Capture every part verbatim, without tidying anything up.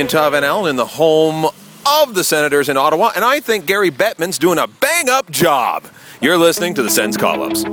in Tavenel in the home of the Senators in Ottawa, and I think Gary Bettman's doing a bang-up job. You're listening to the Sens Call-Ups.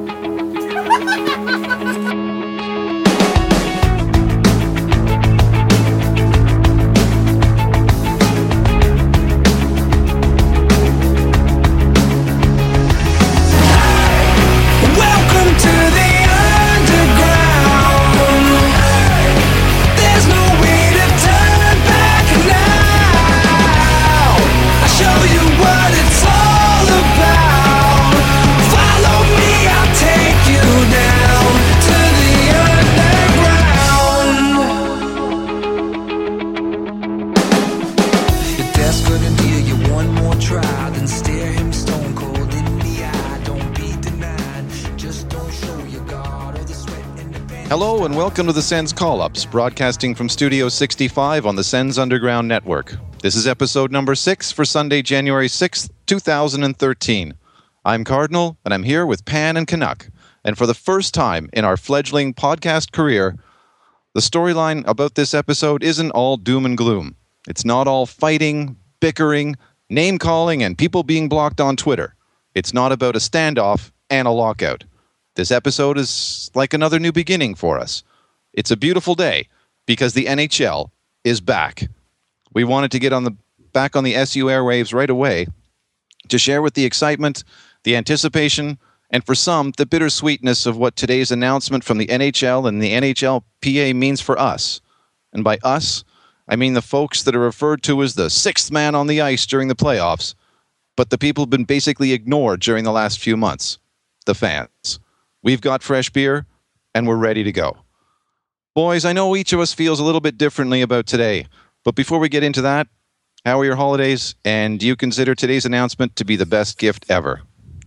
Hello and welcome to the Sens Call-Ups, broadcasting from Studio sixty-five on the Sens Underground Network. This is episode number six for Sunday, January sixth, two thousand thirteen. I'm Cardinal, and I'm here with Pan and Canuck. And for the first time in our fledgling podcast career, the storyline about this episode isn't all doom and gloom. It's not all fighting, bickering, name-calling, and people being blocked on Twitter. It's not about a standoff and a lockout. This episode is like another new beginning for us. It's a beautiful day because the N H L is back. We wanted to get on the back on the S U airwaves right away to share with the excitement, the anticipation, and for some, the bittersweetness of what today's announcement from the N H L and the N H L P A means for us. And by us, I mean the folks that are referred to as the sixth man on the ice during the playoffs, but the people who've been basically ignored during the last few months, the fans. We've got fresh beer, and we're ready to go. Boys, I know each of us feels a little bit differently about today, but before we get into that, how are your holidays, and do you consider today's announcement to be the best gift ever?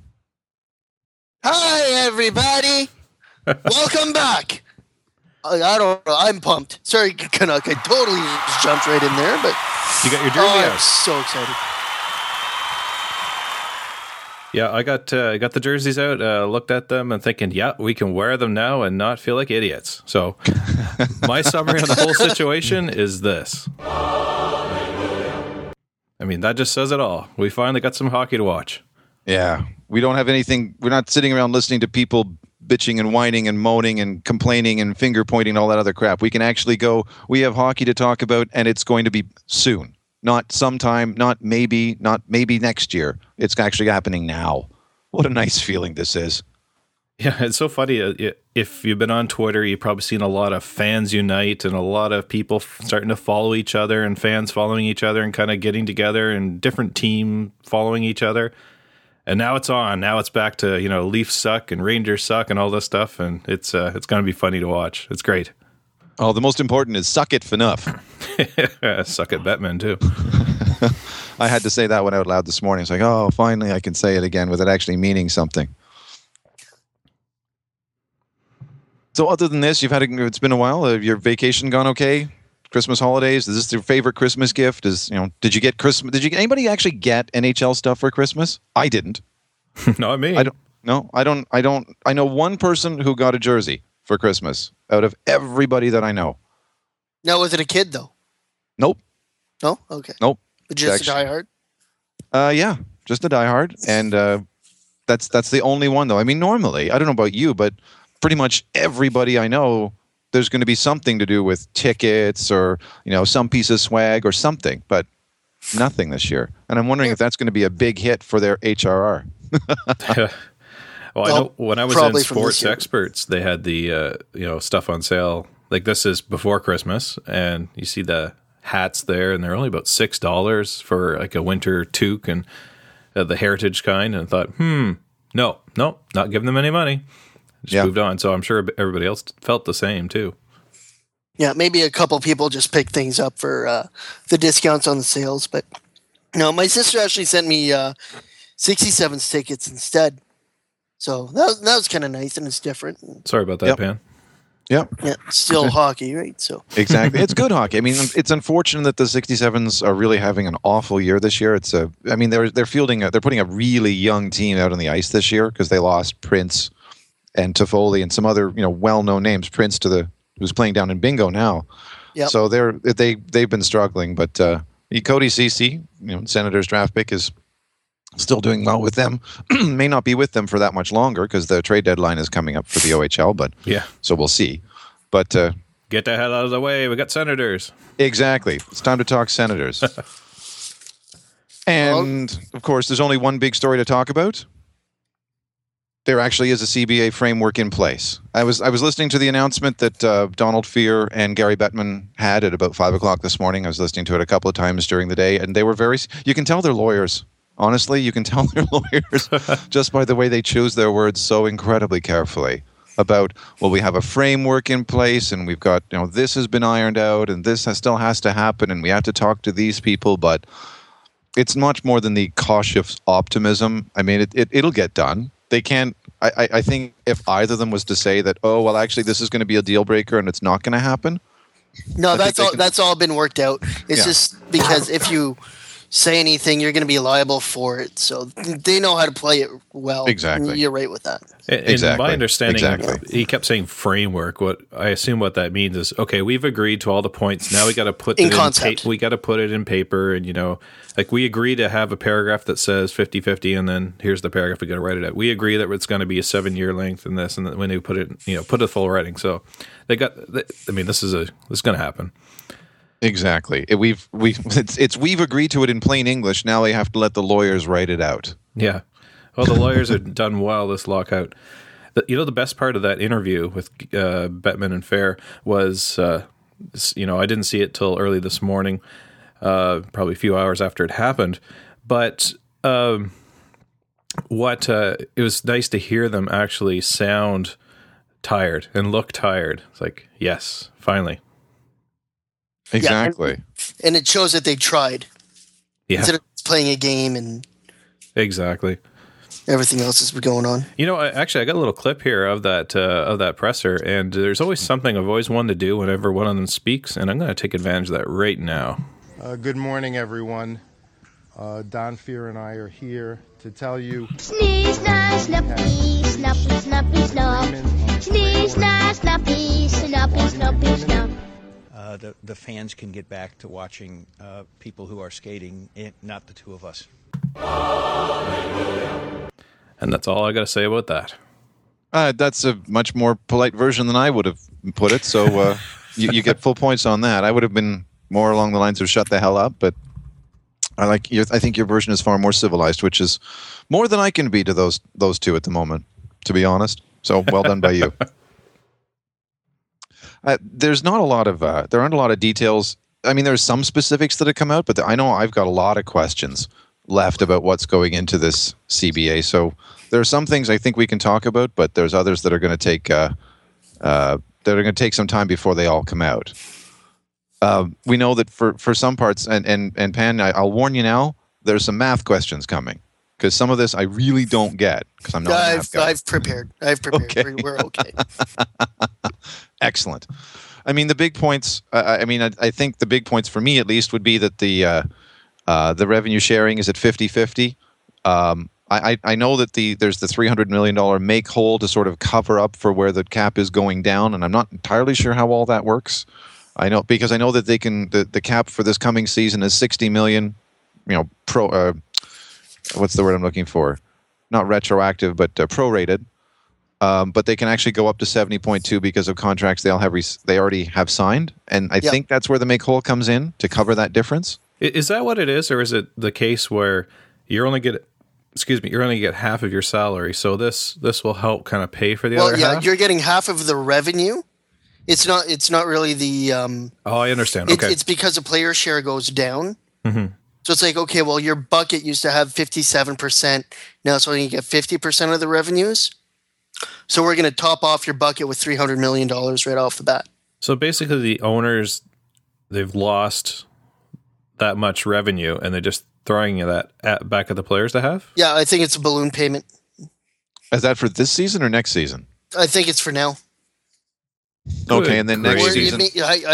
Hi, everybody. Welcome back. I, I don't know. I'm pumped. Sorry, Canuck. I totally just jumped right in there, but you got your jersey oh, out. I'm so excited. Yeah, I got uh, got the jerseys out, uh, looked at them and thinking, yeah, we can wear them now and not feel like idiots. So my summary of the whole situation is this. I mean, that just says it all. We finally got some hockey to watch. Yeah, we don't have anything. We're not sitting around listening to people bitching and whining and moaning and complaining and finger pointing and all that other crap. We can actually go, we have hockey to talk about, and it's going to be soon. Not sometime, not maybe, not maybe next year. It's actually happening now. What a nice feeling this is. Yeah, it's so funny. If you've been on Twitter, you've probably seen a lot of fans unite and a lot of people starting to follow each other and fans following each other and kind of getting together and different team following each other. And now it's on. Now it's back to, you know, Leafs suck and Rangers suck and all this stuff. And it's uh, it's going to be funny to watch. It's great. Oh, the most important is suck it for enough. Suck at Bettman, too. I had to say that one out loud this morning. It's like, oh, finally I can say it again with it actually meaning something. So other than this, you've had a, it's been a while. Have your vacation gone okay? Christmas holidays? Is this your favorite Christmas gift? Is, you know, did you get Christmas? Did you anybody actually get N H L stuff for Christmas? I didn't. Not me. I don't. No, I don't. I don't. I know one person who got a jersey for Christmas out of everybody that I know. Now, was it a kid, though? Nope. No? Okay. Nope. Just a diehard? Uh, yeah, just a diehard. And uh, that's that's the only one, though. I mean, normally, I don't know about you, but pretty much everybody I know, there's going to be something to do with tickets or, you know, some piece of swag or something, but nothing this year. And I'm wondering if that's going to be a big hit for their H R R. Well, I know when I was in Sports Experts, they had the uh, you know stuff on sale. Like this is before Christmas, and you see the hats there, and they're only about six dollars for like a winter toque and uh, the heritage kind. And I thought, hmm, no, no, not giving them any money. Just yeah. moved on. So I'm sure everybody else felt the same too. Yeah, maybe a couple people just picked things up for uh, the discounts on the sales, but no, my sister actually sent me uh, sixty-sevens tickets instead. So that was, that was kind of nice, and it's different. Sorry about that, yep. Pan. Yep. Yeah, still hockey, right? So exactly, it's good hockey. I mean, it's unfortunate that the sixty-sevens are really having an awful year this year. It's a, I mean, they're they're fielding, a, they're putting a really young team out on the ice this year because they lost Prince and Toffoli and some other, you know, well-known names. Prince to the who's playing down in Bingo now. Yep. So they're they they've been struggling, but uh, Cody Ceci, you know, Senators draft pick, is still doing well with them. May not be with them for that much longer because the trade deadline is coming up for the O H L. But yeah, so we'll see. But uh, get the hell out of the way. We got Senators. Exactly. It's time to talk Senators. And of course, there's only one big story to talk about. There actually is a C B A framework in place. I was I was listening to the announcement that uh, Donald Fehr and Gary Bettman had at about five o'clock this morning. I was listening to it a couple of times during the day, and they were very. You can tell they're lawyers. Honestly, you can tell they're lawyers just by the way they choose their words so incredibly carefully. About, well, we have a framework in place, and we've got, you know, this has been ironed out, and this has, still has to happen, and we have to talk to these people, but it's much more than the cautious optimism. I mean, it, it it'll get done. They can't. I, I think if either of them was to say that, oh well, actually this is going to be a deal breaker and it's not going to happen. No, I that's all. Can, that's all been worked out. It's yeah. just because if you say anything, you're going to be liable for it. So they know how to play it well. Exactly. You're right with that. In exactly. my understanding, exactly. he kept saying framework. What I assume what that means is, okay, we've agreed to all the points. Now we got to put in it concept. In pa- we got to put it in paper, and you know, like we agree to have a paragraph that says fifty-fifty, and then here's the paragraph we got to write it out. We agree that it's going to be a seven-year length, and this, and then when they put it, you know, put a full writing. So they got. They, I mean, this is a this is going to happen. Exactly. It, we've we it's, it's we've agreed to it in plain English. Now they have to let the lawyers write it out. Yeah. Well, the lawyers have done well this lockout. The, you know, the best part of that interview with uh, Bettman and Fehr was, uh, you know, I didn't see it till early this morning, uh, probably a few hours after it happened. But um, what uh, it was nice to hear them actually sound tired and look tired. It's like, yes, finally. Exactly. Yeah, and, and it shows that they tried. Yeah. Instead of playing a game and exactly everything else is going on. You know, I, actually, I got a little clip here of that uh, of that presser, and there's always something I've always wanted to do whenever one of them speaks, and I'm going to take advantage of that right now. Uh, good morning, everyone. Uh, Don Fehr and I are here to tell you. Sneeze, na, snappy, snappy, snappy, snap. Sneeze, na, snappy, snappy, snappy, snap. Uh, the, the fans can get back to watching uh, people who are skating, not the two of us. And that's all I got to say about that. Uh, that's a much more polite version than I would have put it, so uh, you, you get full points on that. I would have been more along the lines of shut the hell up, but I like. Your, I think your version is far more civilized, which is more than I can be to those those two at the moment, to be honest. So well done by you. Uh, there's not a lot of uh, there aren't a lot of details. I mean, there's some specifics that have come out, but I know I've got a lot of questions left about what's going into this C B A. So there are some things I think we can talk about, but there's others that are going to take uh, uh, that are going to take some time before they all come out. Uh, we know that for, for some parts, and and and Pan, I, I'll warn you now, there's some math questions coming because some of this I really don't get because I'm not. I've a math guy. I've prepared. I've prepared. Okay. We're, we're okay. Excellent. I mean, the big points. Uh, I mean, I, I think the big points for me, at least, would be that the uh, uh, the revenue sharing is at fifty-fifty. Um, I, I know that the there's the three hundred million dollars make whole to sort of cover up for where the cap is going down, and I'm not entirely sure how all that works. I know because I know that they can the, the cap for this coming season is sixty million. You know, pro. Uh, what's the word I'm looking for? Not retroactive, but uh, prorated. Um, but they can actually go up to seventy point two because of contracts they all have. Re- they already have signed, and I yep. think that's where the make whole comes in to cover that difference. Is that what it is, or is it the case where you're only get, excuse me, you're only get half of your salary? So this this will help kind of pay for the well, other yeah, half. You're getting half of the revenue. It's not. It's not really the. Um, oh, I understand. It, okay, it's because the player share goes down. Mm-hmm. So it's like, okay, well, your bucket used to have fifty-seven percent. Now it's only you get fifty percent of the revenues. So we're going to top off your bucket with three hundred million dollars right off the bat. So basically the owners, they've lost that much revenue and they're just throwing that at, back at the players to have? Yeah, I think it's a balloon payment. Is that for this season or next season? I think it's for now. Okay, and then next Where season. May, I, I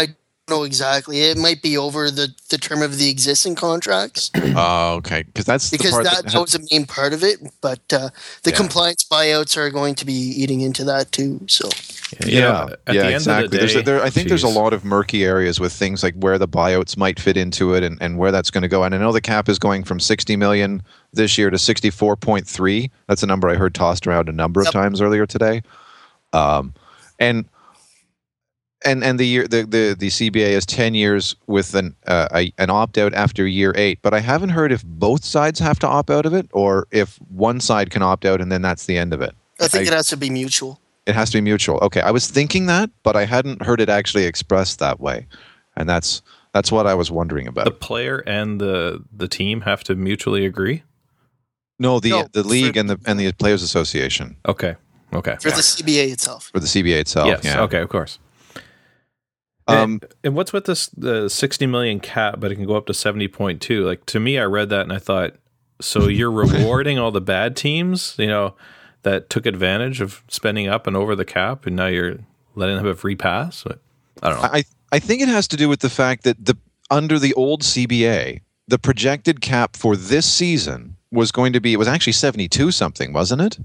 know exactly. It might be over the, the term of the existing contracts. Oh, okay. Because that's because the part that, that, that was a main part of it. But uh, the yeah. compliance buyouts are going to be eating into that too. So yeah, yeah, know, yeah exactly. The day, there's a, there, I think geez. there's a lot of murky areas with things like where the buyouts might fit into it and, and where that's going to go. And I know the cap is going from sixty million this year to sixty-four point three. That's a number I heard tossed around a number of yep. times earlier today. Um, and And and the year the, the, the C B A is ten years with an uh, a, an opt out after year eight, but I haven't heard if both sides have to opt out of it or if one side can opt out and then that's the end of it. I think I, it has to be mutual. It has to be mutual. Okay, I was thinking that, but I hadn't heard it actually expressed that way, and that's that's what I was wondering about. The player and the the team have to mutually agree. No, the no, the league for, and the and the Players Association. Okay, okay. For the C B A itself. For the C B A itself. Yes. Yeah. Okay. Of course. Um, and, and what's with this the sixty million cap, but it can go up to seventy point two? Like to me, I read that and I thought, so you're rewarding all the bad teams, you know, that took advantage of spending up and over the cap, and now you're letting them have a free pass. But I don't know. I I think it has to do with the fact that the under the old C B A, the projected cap for this season was going to be it was actually seventy-two something, wasn't it?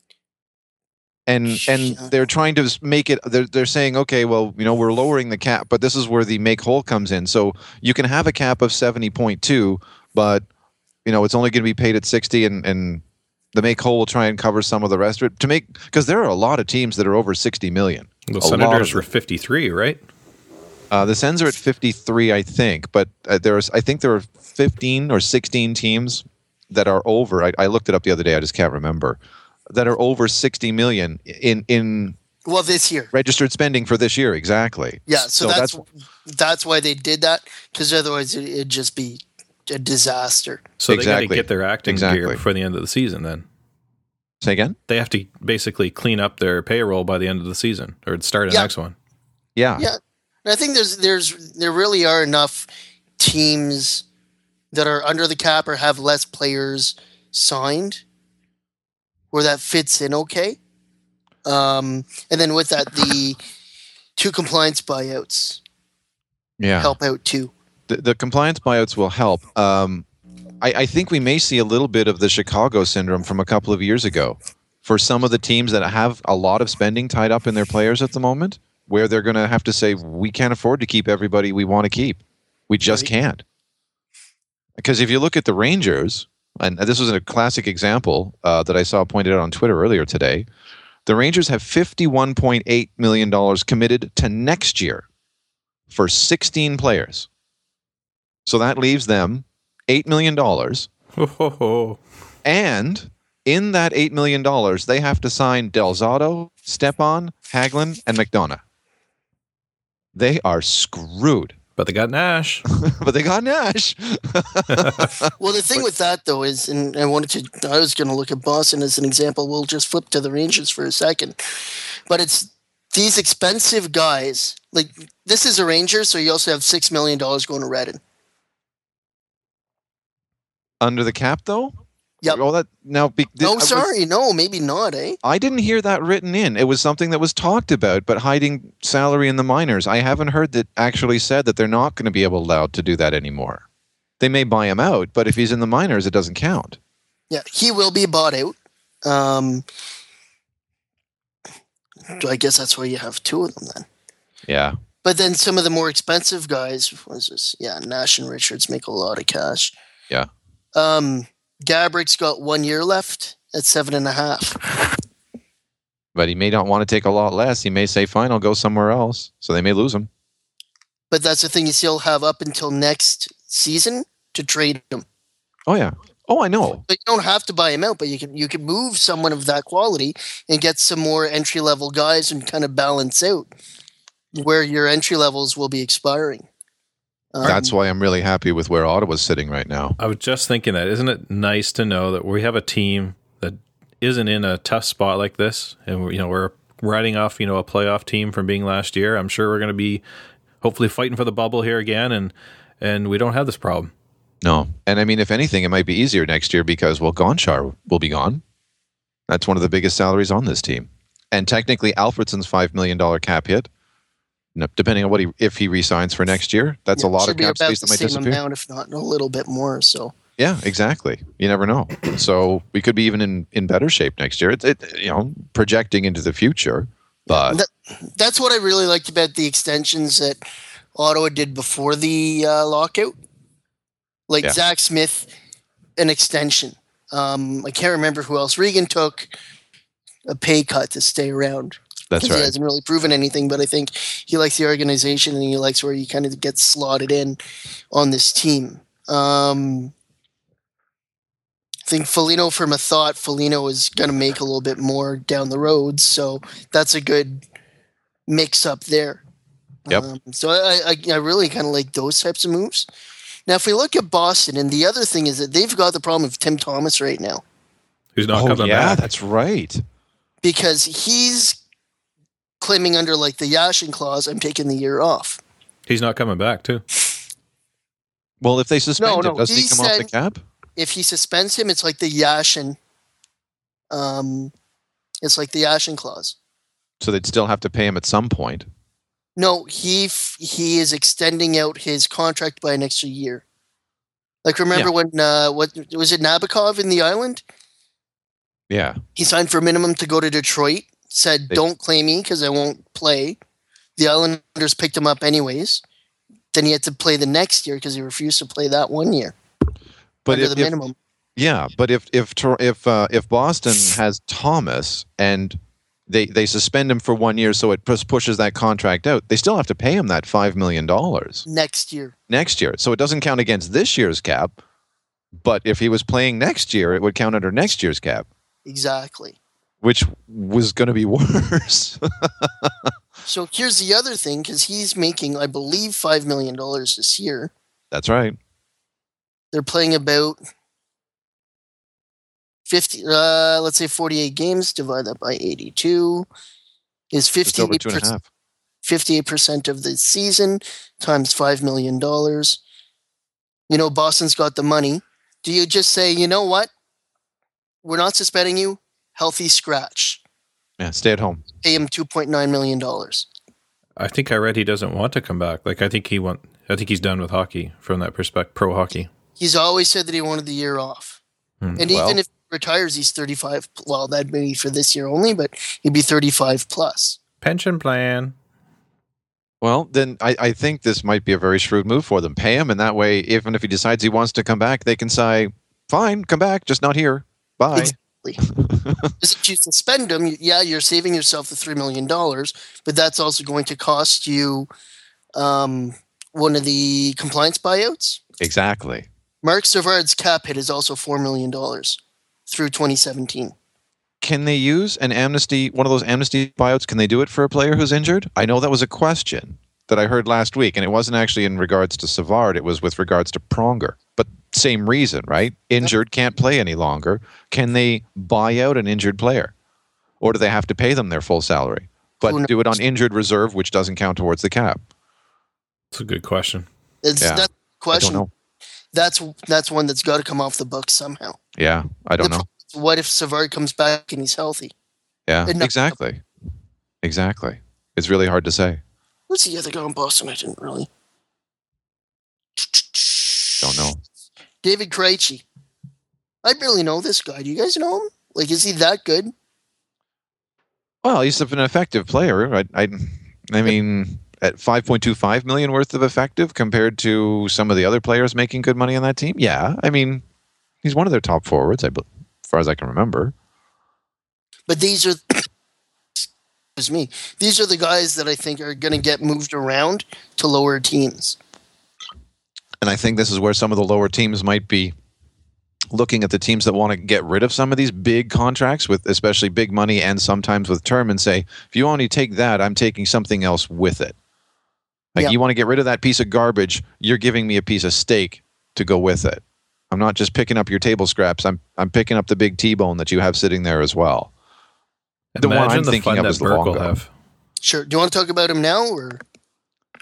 And and they're trying to make it. They're they're saying, okay, well, you know, we're lowering the cap, but this is where the make whole comes in. So you can have a cap of seventy point two, but you know, it's only going to be paid at sixty, and and the make whole will try and cover some of the rest of it to make because there are a lot of teams that are over sixty million. The Senators were fifty-three, right? Uh, the Sens are at fifty-three, I think, but uh, there's I think there are fifteen or sixteen teams that are over. I, I looked it up the other day. I just can't remember. That are over sixty million in in well this year registered spending for this year exactly. Yeah, so, so that's, that's that's why they did that because otherwise it, it'd just be a disaster. So exactly. they got to get their acting exactly. gear before the end of the season. Then say again. They have to basically clean up their payroll by the end of the season or start the yeah. next one. Yeah, yeah. And I think there's there's there really are enough teams that are under the cap or have less players signed where that fits in okay. Um, and then with that, the two compliance buyouts yeah. help out too. The, the compliance buyouts will help. Um, I, I think we may see a little bit of the Chicago syndrome from a couple of years ago for some of the teams that have a lot of spending tied up in their players at the moment, where they're going to have to say, we can't afford to keep everybody we want to keep. We just right. can't. Because if you look at the Rangers, and this was a classic example uh, that I saw pointed out on Twitter earlier today. The Rangers have fifty-one point eight million dollars committed to next year for sixteen players. So that leaves them eight million dollars. And in that eight million dollars, they have to sign Del Zotto, Stepan, Hagelin, and McDonough. They are screwed. But they got Nash. but they got Nash. Well, the thing with that, though, is, and I wanted to, I was going to look at Boston as an example. We'll just flip to the Rangers for a second. But it's these expensive guys. Like, this is a Ranger, so you also have six million dollars going to Redden. Under the cap, though? Yep. All that now. Be, no, was, sorry, no, maybe not, eh? I didn't hear that written in. It was something that was talked about, but hiding salary in the minors. I haven't heard that actually said that they're not going to be able allowed to do that anymore. They may buy him out, but if he's in the minors, it doesn't count. Yeah, he will be bought out. Um, I guess that's why you have two of them then. Yeah. But then some of the more expensive guys, what is this? Yeah, Nash and Richards make a lot of cash. Yeah. Um. Gabrick's got one year left at seven and a half. But he may not want to take a lot less. He may say, fine, I'll go somewhere else. So they may lose him. But that's the thing, you still have up until next season to trade him. Oh, yeah. Oh, I know. But you don't have to buy him out, but you can you can move someone of that quality and get some more entry-level guys and kind of balance out where your entry levels will be expiring. Um, That's why I'm really happy with where Ottawa's sitting right now. I was just thinking that. Isn't it nice to know that we have a team that isn't in a tough spot like this, and we're, you know we're riding off you know a playoff team from being last year. I'm sure we're going to be hopefully fighting for the bubble here again, and and we don't have this problem. No, and I mean, if anything, it might be easier next year because well, Gonchar will be gone. That's one of the biggest salaries on this team, and technically, Alfredsson's five million dollar cap hit depending on what he if he resigns for next year. That's yeah, a lot of cap space that might disappear. disappear. Amount, if not a little bit more. So yeah, exactly. You never know. So we could be even in, in better shape next year. It's it, you know projecting into the future, but that, that's what I really liked about the extensions that Ottawa did before the uh, lockout. Like yeah. Zach Smith, an extension. Um, I can't remember who else. Regan took a pay cut to stay around. That's right. He hasn't really proven anything, but I think he likes the organization and he likes where he kind of gets slotted in on this team. Um, I think Foligno, from a thought, Foligno is going to make a little bit more down the road, so that's a good mix up there. Yep. Um, so I, I, I really kind of like those types of moves. Now, if we look at Boston, and the other thing is that they've got the problem of Tim Thomas right now. Who's not oh, coming yeah, back. That's right. Because he's claiming under like the Yashin clause, I'm taking the year off. He's not coming back, too. Well, if they suspend No, him, no, doesn't he he come off the said- cap? If he suspends him, it's like the Yashin. Um, it's like the Yashin clause. So they'd still have to pay him at some point. No, he f- he is extending out his contract by an extra year. Like remember Yeah. when uh, what was it Nabokov in the Island? Yeah. He signed for a minimum to go to Detroit. Said, They- "Don't claim me because I won't play." The Islanders picked him up anyways. Then he had to play the next year because he refused to play that one year But under if, the if- minimum. yeah, but if if Tor- if uh, if Boston has Thomas and they they suspend him for one year, so it just pushes that contract out, they still have to pay him that five million dollars Next year. next year. So it doesn't count against this year's cap. But if he was playing next year, it would count under next year's cap, Exactly. which was going to be worse. So here's the other thing, because he's making, I believe, five million dollars this year. That's right. They're playing about fifty, uh, let's say forty-eight games, divide that by eighty-two, is Just over fifty-eight two and a percent, half. fifty-eight percent of the season times five million dollars. You know, Boston's got the money. Do you just say, you know what? We're not suspending you. Healthy scratch. Yeah, stay at home. Pay him two point nine million dollars. I think I read he doesn't want to come back. Like I think he want. I think he's done with hockey from that perspective. Pro hockey. He's always said that he wanted the year off. Hmm. And Well- even if he retires, he's thirty-five. Well, that'd be for this year only, but he'd be thirty-five plus. Pension plan. Well, then I, I think this might be a very shrewd move for them. Pay him, and that way, even if he decides he wants to come back, they can say, fine, come back, just not here. Bye. Exactly. Because if you suspend him, yeah, you're saving yourself the three million dollars, but that's also going to cost you um, one of the compliance buyouts. Exactly. Mark Savard's cap hit is also four million dollars through twenty seventeen. Can they use an amnesty, one of those amnesty buyouts? Can they do it for a player who's injured? I know that was a question that I heard last week, and it wasn't actually in regards to Savard. It was with regards to Pronger. But same reason, right? Injured, can't play any longer. Can they buy out an injured player? Or do they have to pay them their full salary? But Who do it on injured reserve, which doesn't count towards the cap. That's a good question. It's Yeah. that I don't question. know. That's that's one that's got to come off the books somehow. Yeah, I don't The know. pro- What if Savard comes back and he's healthy? Yeah, and not- exactly. Exactly. It's really hard to say. What's the other guy in Boston? I didn't really. Don't know. David Krejci. I barely know this guy. Do you guys know him? Like, is he that good? Well, he's an effective player. I, I, I mean, at five point two five million worth of effective compared to some of the other players making good money on that team. Yeah, I mean, he's one of their top forwards, I, be- as far as I can remember. But these are, excuse me, these are the guys that I think are going to get moved around to lower teams. And I think this is where some of the lower teams might be looking at the teams that want to get rid of some of these big contracts with especially big money and sometimes with term and say, if you only take that, I'm taking something else with it. Like Yeah. you want to get rid of that piece of garbage, you're giving me a piece of steak to go with it. I'm not just picking up your table scraps. I'm I'm picking up the big T-bone that you have sitting there as well. The one Imagine I'm the thinking fun of that is Burke will Luongo. have. Sure. Do you want to talk about him now, or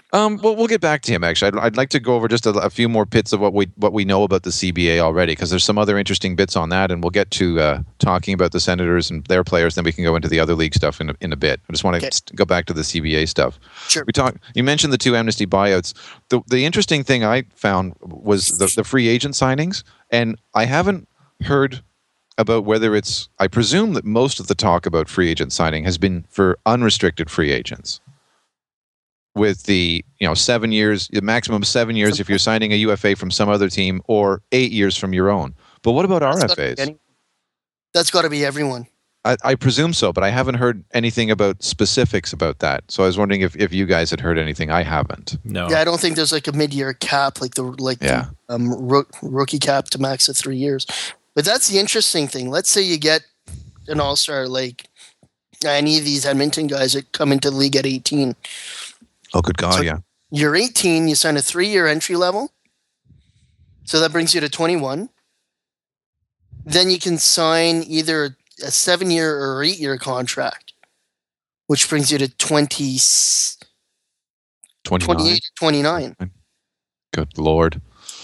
Um, well, we'll get back to him. Actually, I'd, I'd like to go over just a, a few more bits of what we what we know about the C B A already, because there's some other interesting bits on that, and we'll get to uh, talking about the Senators and their players. Then we can go into the other league stuff in a, in a bit. I just want to okay. go back to the C B A stuff. Sure. We talk. You mentioned the two amnesty buyouts. The the interesting thing I found was the, the free agent signings, and I haven't heard about whether it's. I presume that most of the talk about free agent signing has been for unrestricted free agents. With the you know seven years, the maximum seven years if you're signing a U F A from some other team, or eight years from your own. But what about R F As? That's got to be everyone. I, I presume so, but I haven't heard anything about specifics about that. So I was wondering if, if you guys had heard anything. I haven't. No. Yeah, I don't think there's like a mid-year cap, like the like yeah. the, um, ro- rookie cap to max of three years. But that's the interesting thing. Let's say you get an all-star like any of these Edmonton guys that come into the league at eighteen. Oh, good God, so yeah. You're eighteen, you sign a three-year entry level. So that brings you to twenty-one. Then you can sign either a seven-year or eight-year contract, which brings you to twenty, twenty-eight or twenty-nine. Good Lord.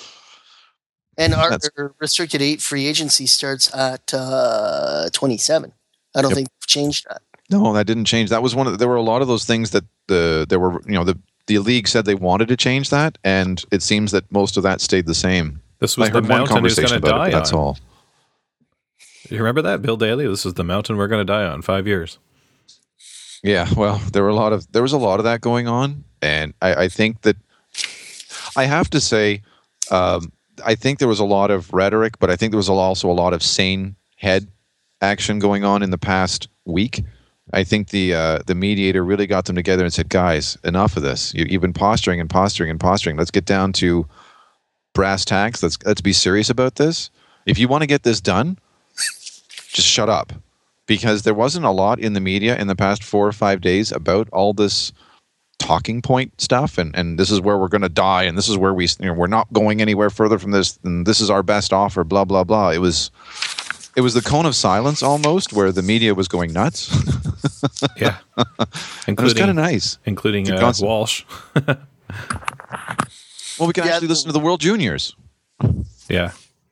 And our That's... restricted eight free agency starts at uh, twenty-seven. I don't yep. think they've changed that. No, that didn't change. That was one of the, there were a lot of those things that the there were you know the the league said they wanted to change that, and it seems that most of that stayed the same. This was I the heard one mountain who's going to die it, that's on. all. You remember that, Bill Daly? This is the mountain we're going to die on. Five years. Yeah, well, there were a lot of there was a lot of that going on, and I, I think that I have to say, um, I think there was a lot of rhetoric, but I think there was also a lot of sane head action going on in the past week. I think the uh, the mediator really got them together and said, guys, enough of this. You, you've been posturing and posturing and posturing. Let's get down to brass tacks. Let's let's be serious about this. If you want to get this done, just shut up. Because there wasn't a lot in the media in the past four or five days about all this talking point stuff, and, and this is where we're going to die, and this is where we you know, we're not going anywhere further from this, and this is our best offer, blah, blah, blah. It was... It was the cone of silence almost, where the media was going nuts. Yeah, it was kind of nice, including uh, Walsh. Well, we can yeah, actually listen to the World Juniors. Yeah.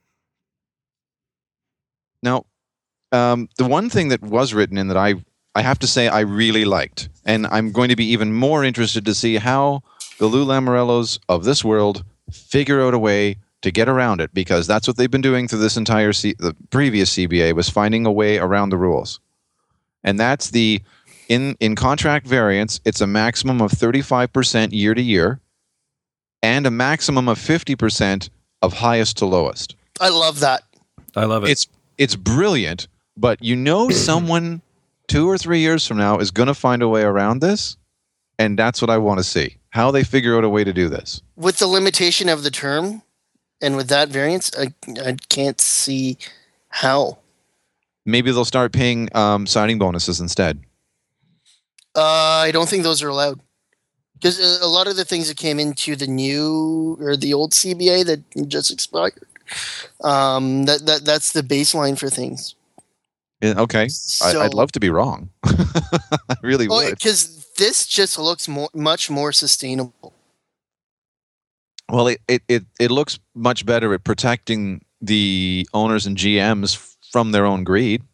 Now, um, the one thing that was written in that I I have to say I really liked, and I'm going to be even more interested to see how the Lou Lamoriellos of this world figure out a way to get around it, because that's what they've been doing through this entire C- the previous C B A was finding a way around the rules. And that's the in in contract variance, it's a maximum of thirty-five percent year to year and a maximum of fifty percent of highest to lowest. I love that. I love it. It's it's brilliant, but you know someone two or three years from now is going to find a way around this, and that's what I want to see. How they figure out a way to do this. With the limitation of the term, and with that variance, I, I can't see how. Maybe they'll start paying um, signing bonuses instead. Uh, I don't think those are allowed. Because a lot of the things that came into the new or the old C B A that just expired, um, that, that that's the baseline for things. Yeah, okay. So, I, I'd love to be wrong. I really well, would. Because this just looks more, much more sustainable. Well, it, it, it, it looks much better at protecting the owners and G Ms from their own greed.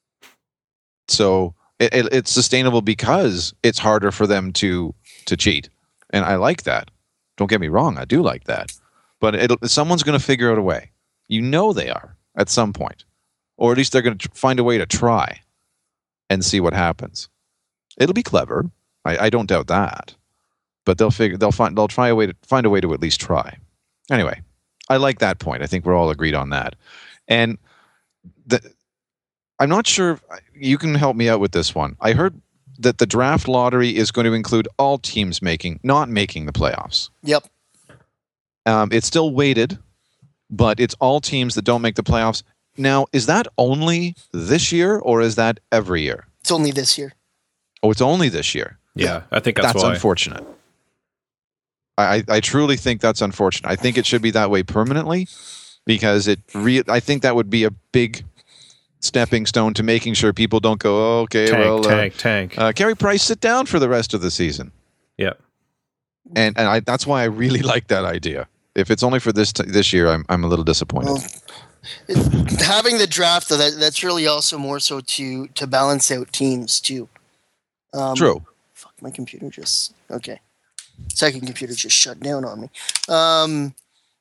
So it, it, it's sustainable because it's harder for them to to cheat. And I like that. Don't get me wrong. I do like that. But it'll, someone's going to figure out a way. You know they are at some point. Or at least they're going to find a way to try and see what happens. It'll be clever. I, I don't doubt that. But they'll figure they'll find they'll try a way to find a way to at least try. Anyway, I like that point. I think we're all agreed on that. And the, I'm not sure you can help me out with this one. I heard that the draft lottery is going to include all teams making not making the playoffs. Yep. Um, it's still weighted, but it's all teams that don't make the playoffs. Now, is that only this year or is that every year? It's only this year. Oh, it's only this year. Yeah, I think that's, that's why. unfortunate. I, I truly think that's unfortunate. I think it should be that way permanently, because it. Re- I think that would be a big stepping stone to making sure people don't go, oh, okay, tank, well, tank, uh, tank. Uh, Carey Price, sit down for the rest of the season. Yep. and and I, that's why I really like that idea. If it's only for this t- this year, I'm I'm a little disappointed. Well, it, having the draft though, that that's really also more so to to balance out teams too. Um, True. Fuck, my computer just okay. Second computer just shut down on me. Um,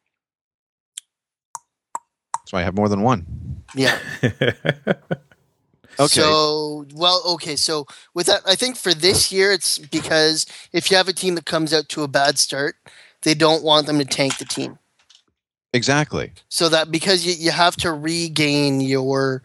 That's why I have more than one. yeah. Okay. So, well, okay. So with that, I think for this year, it's because if you have a team that comes out to a bad start, they don't want them to tank the team. Exactly. So that because you, you have to regain your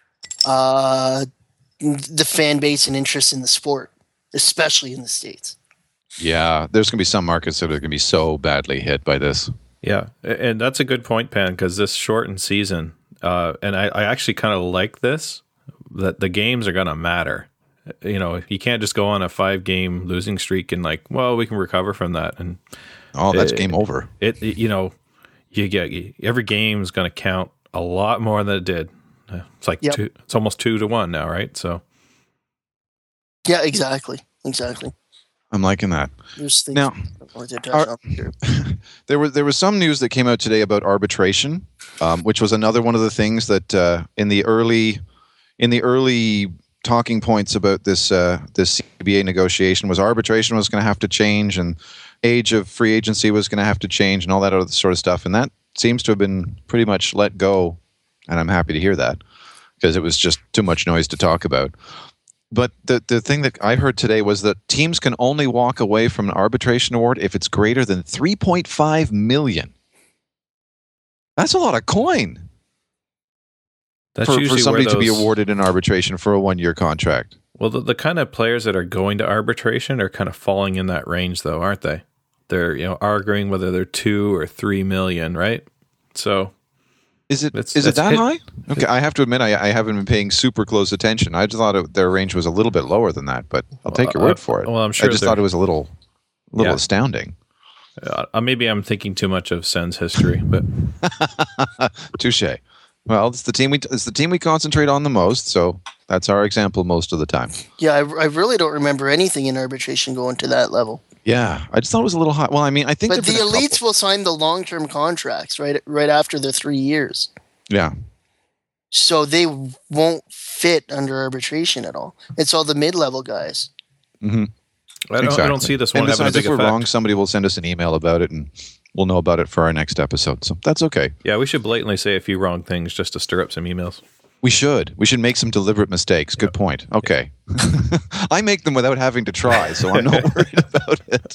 uh, the fan base and interest in the sport, especially in the States. Yeah, there's going to be some markets that are going to be so badly hit by this. Yeah, and that's a good point, Pan, because this shortened season, uh, and I, I actually kind of like this, that the games are going to matter. You know, you can't just go on a five-game losing streak and like, well, we can recover from that. And oh, that's it, game over. It, it, you know, you get every game is going to count a lot more than it did. It's like yep. two, it's almost two to one now, right? So, yeah, exactly, exactly. I'm liking that. Now, our, there was there was some news that came out today about arbitration, um, which was another one of the things that uh, in the early in the early talking points about this uh, this C B A negotiation was arbitration was going to have to change, and age of free agency was going to have to change, and all that other sort of stuff. And that seems to have been pretty much let go, and I'm happy to hear that because it was just too much noise to talk about. But the, the thing that I heard today was that teams can only walk away from an arbitration award if it's greater than three point five million dollars. That's a lot of coin. That's for, usually for somebody those, to be awarded an arbitration for a one-year contract. Well, the, the kind of players that are going to arbitration are kind of falling in that range, though, aren't they? They're you know arguing whether they're two or three million, right? So. Is it It's, is it that hit, high? Okay, I have to admit I, I haven't been paying super close attention. I just thought it, their range was a little bit lower than that, but I'll take your word for it. Well, I'm sure I just thought it was a little, little yeah. astounding. Uh, maybe I'm thinking too much of Sens history, but touche. Well, it's the team we it's the team we concentrate on the most, so that's our example most of the time. Yeah, I, I really don't remember anything in arbitration going to that level. Yeah, I just thought it was a little high. Well, I mean, I think but the elites will sign the long-term contracts right right after the three years. Yeah. So they won't fit under arbitration at all. It's all the mid-level guys. Mm-hmm. I, don't, exactly. I don't see this one and having besides, a big if we're effect. wrong, somebody will send us an email about it, and we'll know about it for our next episode. So that's okay. Yeah, we should blatantly say a few wrong things just to stir up some emails. We should. We should make some deliberate mistakes. Good yep. point. Okay. Yep. I make them without having to try, so I'm not worried about it.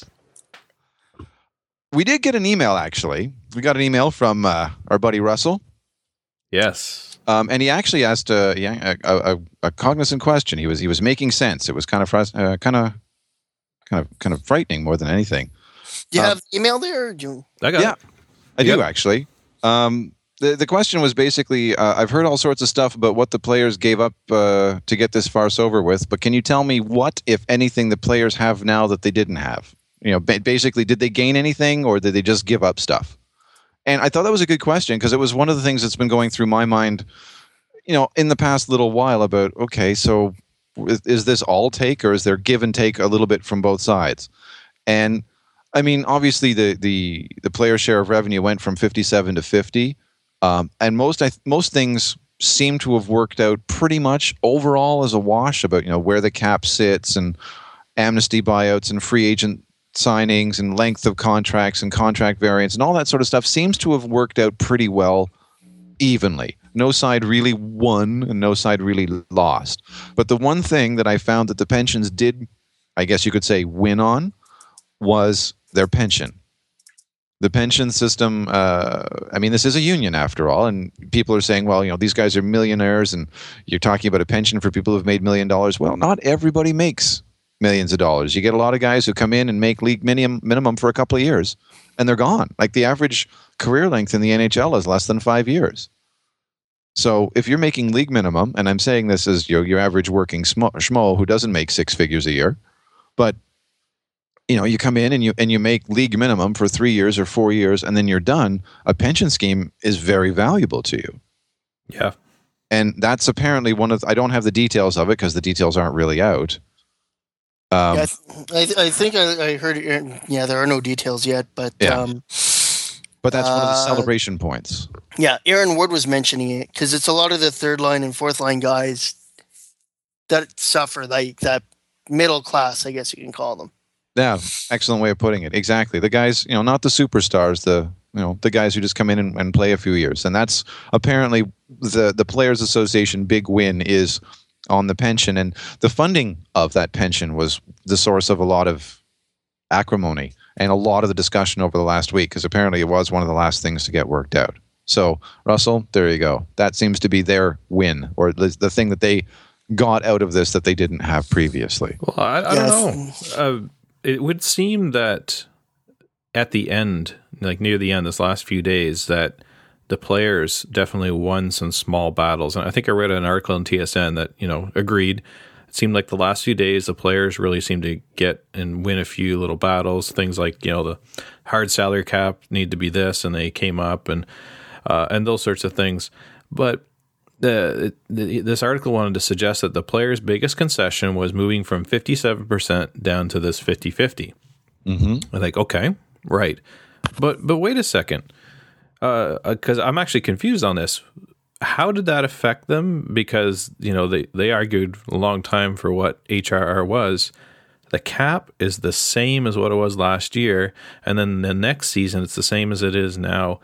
We did get an email, actually. We got an email from uh, our buddy Russell. Yes. Um, and he actually asked a, a, a, a cognizant question. He was he was making sense. It was kind of uh, kind of kind of kind of frightening more than anything. Do you um, have email there? Or do you... I got yeah, it. I yep. do actually. Um, the the question was basically, uh, I've heard all sorts of stuff about what the players gave up uh, to get this farce over with, but can you tell me what, if anything, the players have now that they didn't have? You know, ba- basically, did they gain anything, or did they just give up stuff? And I thought that was a good question because it was one of the things that's been going through my mind, you know, in the past little while about, okay, so is, is this all take, or is there give and take a little bit from both sides? And I mean, obviously, the the the player share of revenue went from fifty-seven to fifty, um, and most I, most things seem to have worked out pretty much overall as a wash about, you know, where the cap sits and amnesty buyouts and free agent signings and length of contracts and contract variance and all that sort of stuff seems to have worked out pretty well evenly. No side really won and no side really lost. But the one thing that I found that the pensions did, I guess you could say, win on was their pension. The pension system, uh, I mean, this is a union after all, and people are saying, well, you know, these guys are millionaires and you're talking about a pension for people who've made million dollars. Well, not everybody makes millions of dollars. You get a lot of guys who come in and make league minimum minimum for a couple of years, and they're gone. Like the average career length in the N H L is less than five years. So if you're making league minimum, and I'm saying this as your your average working schmo, schmo who doesn't make six figures a year, but you know, you come in and you and you make league minimum for three years or four years, and then you're done. A pension scheme is very valuable to you. Yeah, and that's apparently one of. I don't have the details of it because the details aren't really out. Um, yeah, I, th- I think I, I heard. Yeah, there are no details yet, but yeah. um, but that's uh, one of the celebration points. Yeah, Aaron Wood was mentioning it because it's a lot of the third line and fourth line guys that suffer, like that middle class, I guess you can call them. Yeah, excellent way of putting it. Exactly, the guys, you know, not the superstars, the you know the guys who just come in and, and play a few years, and that's apparently the the Players Association big win is on the pension, and the funding of that pension was the source of a lot of acrimony and a lot of the discussion over the last week, because apparently it was one of the last things to get worked out. So, Russell, there you go. That seems to be their win, or the thing that they got out of this that they didn't have previously. Well, I, I yes. don't know. Uh, it would seem that at the end, like near the end, this last few days, that the players definitely won some small battles. And I think I read an article in T S N that, you know, agreed. It seemed like the last few days, the players really seemed to get and win a few little battles. Things like, you know, the hard salary cap need to be this, and they came up, and uh, and those sorts of things. But the, the, this article wanted to suggest that the players' biggest concession was moving from fifty-seven percent down to this fifty-fifty. Mm-hmm. I'm like, okay, right. But but wait a second. Because uh, I'm actually confused on this. How did that affect them? Because, you know, they, they argued a long time for what H R R was. The cap is the same as what it was last year, and then the next season it's the same as it is now.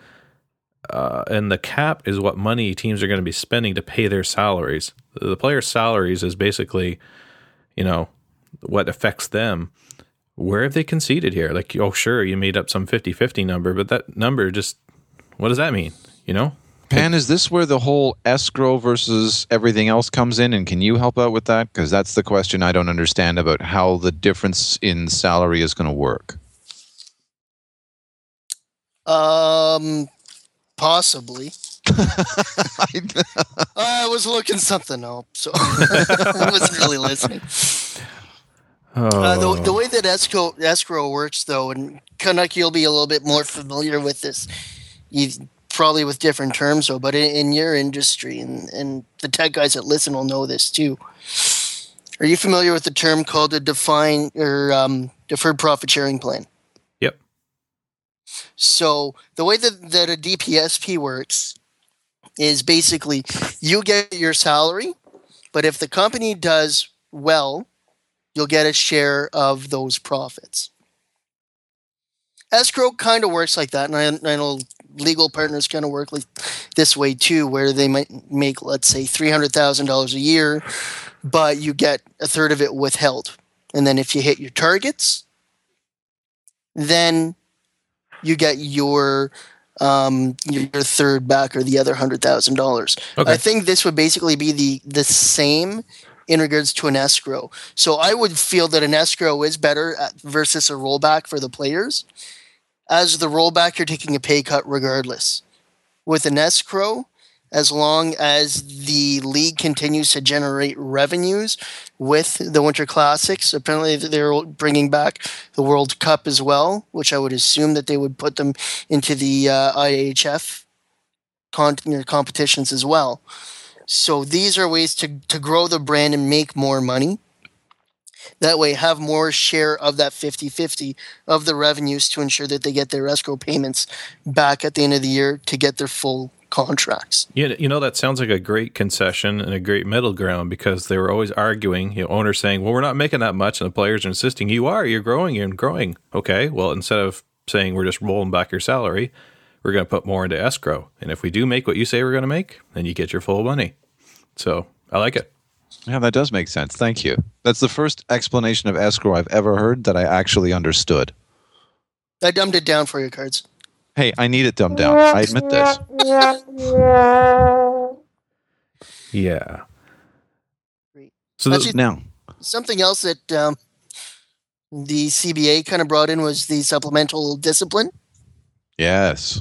Uh, and the cap is what money teams are going to be spending to pay their salaries. The players' salaries is basically, you know, what affects them. Where have they conceded here? Like, oh, sure, you made up some fifty-fifty number, but that number just... What does that mean? You know? Pan, is this where the whole escrow versus everything else comes in? And can you help out with that? Because that's the question I don't understand about how the difference in salary is going to work. Um, possibly. I was looking something up, so I wasn't really listening. Oh. Uh, the, the way that escrow, escrow works, though, and Canuck, you'll be a little bit more familiar with this. You probably with different terms, though, but in, in your industry, and, and the tech guys that listen will know this too. Are you familiar with the term called a defined or um, deferred profit sharing plan? Yep. So the way that, that a D P S P works is basically you get your salary, but if the company does well, you'll get a share of those profits. Escrow kind of works like that, and I, I know legal partners kind of work like this way too, where they might make, let's say, three hundred thousand dollars a year, but you get a third of it withheld. And then if you hit your targets, then you get your um, your third back, or the other one hundred thousand dollars. Okay. I think this would basically be the, the same in regards to an escrow. So I would feel that an escrow is better at, versus a rollback for the players. As the rollback, you're taking a pay cut regardless. With an escrow, as long as the league continues to generate revenues with the Winter Classics, apparently they're bringing back the World Cup as well, which I would assume that they would put them into the uh, I H F con- competitions as well. So these are ways to, to grow the brand and make more money. That way, have more share of that fifty-fifty of the revenues to ensure that they get their escrow payments back at the end of the year to get their full contracts. Yeah, you know, that sounds like a great concession and a great middle ground, because they were always arguing, you know, owners saying, well, we're not making that much, and the players are insisting, you are, you're growing, you're growing. Okay, well, instead of saying we're just rolling back your salary, we're going to put more into escrow. And if we do make what you say we're going to make, then you get your full money. So I like it. Yeah, that does make sense. Thank you. That's the first explanation of escrow I've ever heard that I actually understood. I dumbed it down for you, Cards. Hey, I need it dumbed down. I admit this. Yeah. So this, now, something else that um, the C B A kind of brought in was the supplemental discipline. Yes.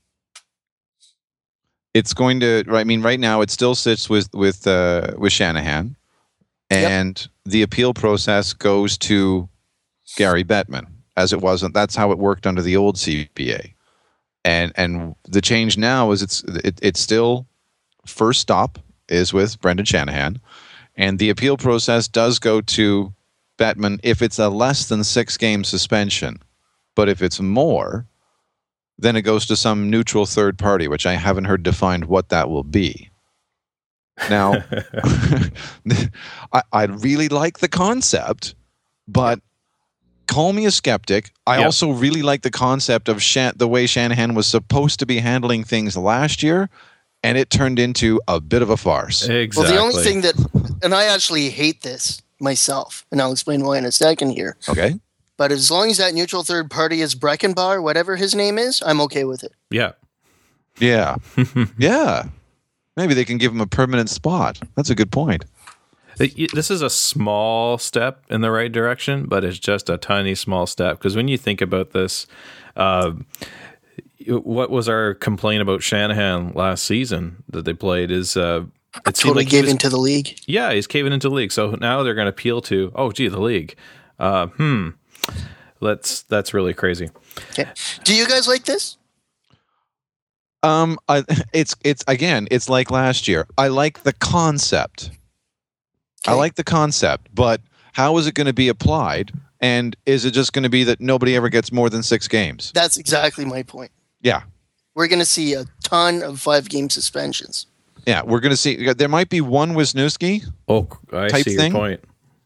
It's going to. I mean, right now it still sits with with uh, with Shanahan, and yep. the appeal process goes to Gary Bettman, as it wasn't. That's how it worked under the old C B A, and and the change now is it's it, it's still first stop is with Brendan Shanahan, and the appeal process does go to Bettman, if it's a less than six game suspension, but if it's more, then it goes to some neutral third party, which I haven't heard defined what that will be. Now, I, I really like the concept, but call me a skeptic. I yep. also really like the concept of Shan- the way Shanahan was supposed to be handling things last year, and it turned into a bit of a farce. Exactly. Well, the only thing that, and I actually hate this myself, and I'll explain why in a second here. Okay. But as long as that neutral third party is Breckenbauer, whatever his name is, I'm okay with it. Yeah. Yeah. yeah. Maybe they can give him a permanent spot. That's a good point. This is a small step in the right direction, but it's just a tiny small step. Because when you think about this, uh, what was our complaint about Shanahan last season that they played is uh, it totally like gave was, into the league. Yeah, he's caving into the league. So now they're going to appeal to, oh, gee, the league. Uh, hmm. Let's. That's really crazy. Okay. Do you guys like this? Um, I, it's it's again, it's like last year. I like the concept. Okay. I like the concept, but how is it going to be applied? And is it just going to be that nobody ever gets more than six games? That's exactly my point. Yeah, we're going to see a ton of five-game suspensions. Yeah, we're going to see. There might be one Wisniewski. Oh, I type see thing, your point.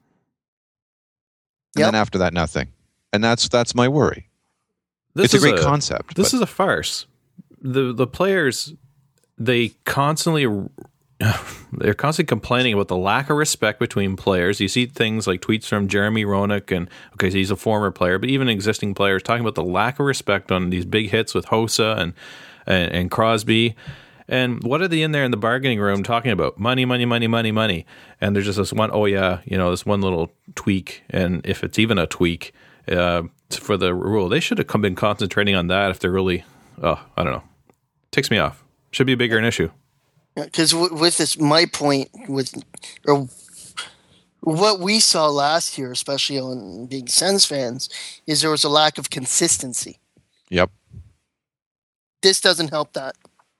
And yep. then after that, nothing. And that's that's my worry. This it's a great a, concept. This but. is a farce. The the players, they constantly they're constantly complaining about the lack of respect between players. You see things like tweets from Jeremy Roenick, and okay, so he's a former player, but even existing players talking about the lack of respect on these big hits with Hossa and and, and Crosby. And what are they in there in the bargaining room talking about? Money, money, money, money, money. And there's just this one, oh yeah, you know, this one little tweak. And if it's even a tweak uh, for the rule, they should have been concentrating on that if they're really, oh, I don't know. Ticks me off. Should be a bigger an issue. Because w- with this, my point with, or what we saw last year, especially on being Sens fans, is there was a lack of consistency. Yep. This doesn't help that.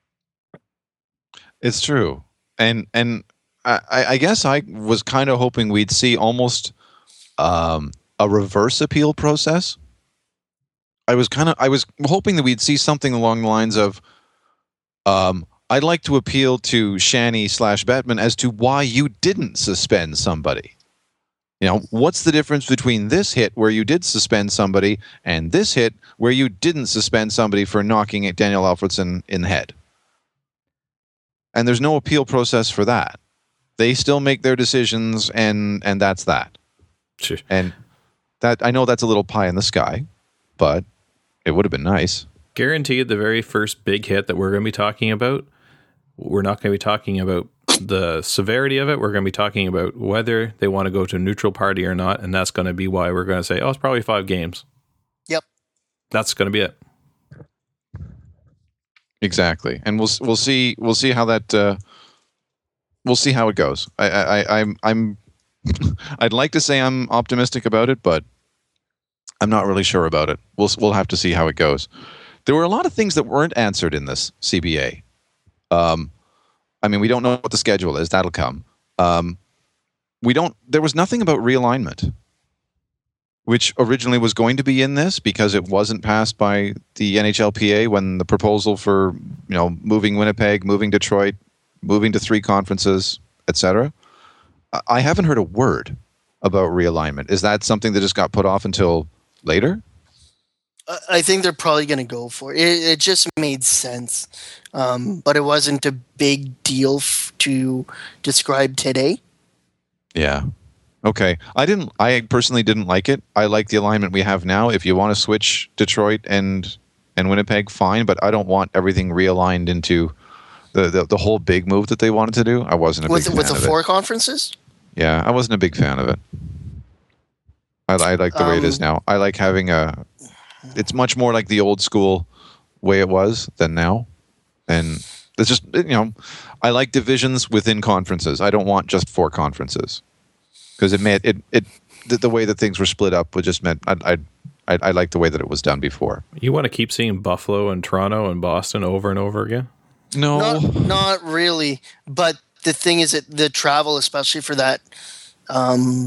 It's true. And and I, I guess I was kind of hoping we'd see almost um, a reverse appeal process. I was kind of I was hoping that we'd see something along the lines of um, I'd like to appeal to Shanny slash Bettman as to why you didn't suspend somebody. You know, what's the difference between this hit where you did suspend somebody and this hit where you didn't suspend somebody for knocking at Daniel Alfredsson in the head? And there's no appeal process for that. They still make their decisions, and and that's that. Sure. And that I know that's a little pie in the sky, but it would have been nice. Guaranteed the very first big hit that we're going to be talking about, we're not going to be talking about the severity of it. We're going to be talking about whether they want to go to a neutral party or not, and that's going to be why we're going to say, oh, it's probably five games. Yep. That's going to be it. Exactly, and we'll we'll see we'll see how that uh, we'll see how it goes. I, I I'm I'm I'd like to say I'm optimistic about it, but I'm not really sure about it. We'll we'll have to see how it goes. There were a lot of things that weren't answered in this C B A. Um, I mean, we don't know what the schedule is. That'll come. Um, we don't. There was nothing about realignment, which originally was going to be in this because it wasn't passed by the N H L P A when the proposal for, you know, moving Winnipeg, moving Detroit, moving to three conferences, et cetera. I haven't heard a word about realignment. Is that something that just got put off until later? I think they're probably going to go for it. it. It just made sense, um, but it wasn't a big deal f- to describe today. Yeah. Okay. I didn't. I personally didn't like it. I like the alignment we have now. If you want to switch Detroit and and Winnipeg, fine. But I don't want everything realigned into the the, the whole big move that they wanted to do. I wasn't a with big fan with the of four it. conferences. Yeah, I wasn't a big fan of it. I, I like the um, way it is now. I like having a. It's much more like the old school way it was than now, and it's just, you know, I like divisions within conferences. I don't want just four conferences. Because it made it it the, the way that things were split up would just meant I I I like the way that it was done before. You want to keep seeing Buffalo and Toronto and Boston over and over again? No, not, not really. But the thing is that the travel, especially for that um,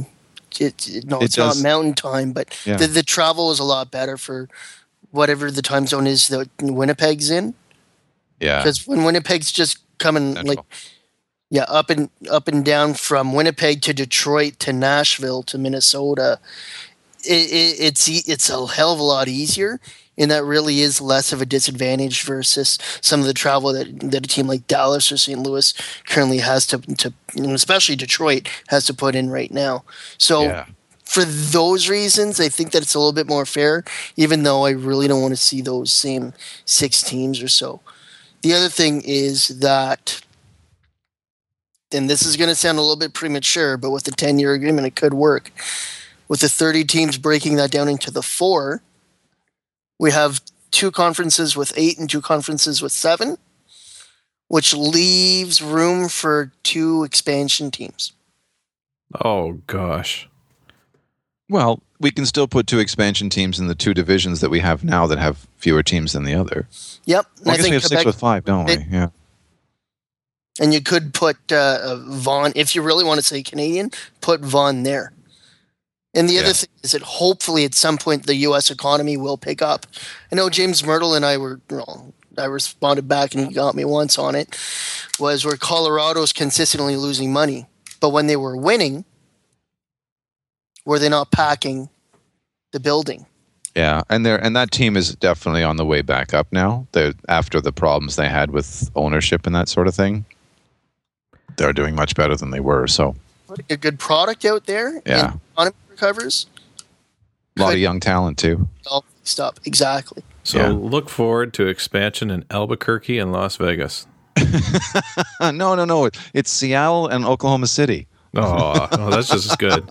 it, it no, It it's does- not mountain time, but Yeah. the, the travel is a lot better for whatever the time zone is that Winnipeg's in. Yeah. Because when Winnipeg's just coming Central. like yeah up and up and down from Winnipeg to Detroit to Nashville to Minnesota, it, it, it's e- it's a hell of a lot easier, and that really is less of a disadvantage versus some of the travel that that a team like Dallas or Saint Louis currently has to to and especially Detroit has to put in right now. So. Yeah. For those reasons, I think that it's a little bit more fair, even though I really don't want to see those same six teams or so. The other thing is that, and this is going to sound a little bit premature, but with the ten-year agreement, it could work. With the thirty teams breaking that down into the four, we have two conferences with eight and two conferences with seven, which leaves room for two expansion teams. Oh, gosh. Well, we can still put two expansion teams in the two divisions that we have now that have fewer teams than the other. Yep. and Well, I, guess we have six Quebec- with five, don't we? it- Yeah. And you could put uh, Vaughan, if you really want to say Canadian, put Vaughan there. And the Yeah. other thing is that hopefully at some point the U S economy will pick up. I know James Myrtle and I were, well, I responded back and he got me once on it, was where Colorado's consistently losing money. But when they were winning, were they not packing the building? Yeah, and they and that team is definitely on the way back up now. They're, after the problems they had with ownership and that sort of thing, they're doing much better than they were. So A good product out there. Yeah. And the economy recovers. a lot of Could- young talent too. All fixed up. Exactly. So Yeah. look forward to expansion in Albuquerque and Las Vegas. Uh, no, no, no. It's Seattle and Oklahoma City. Oh, oh that's just as good.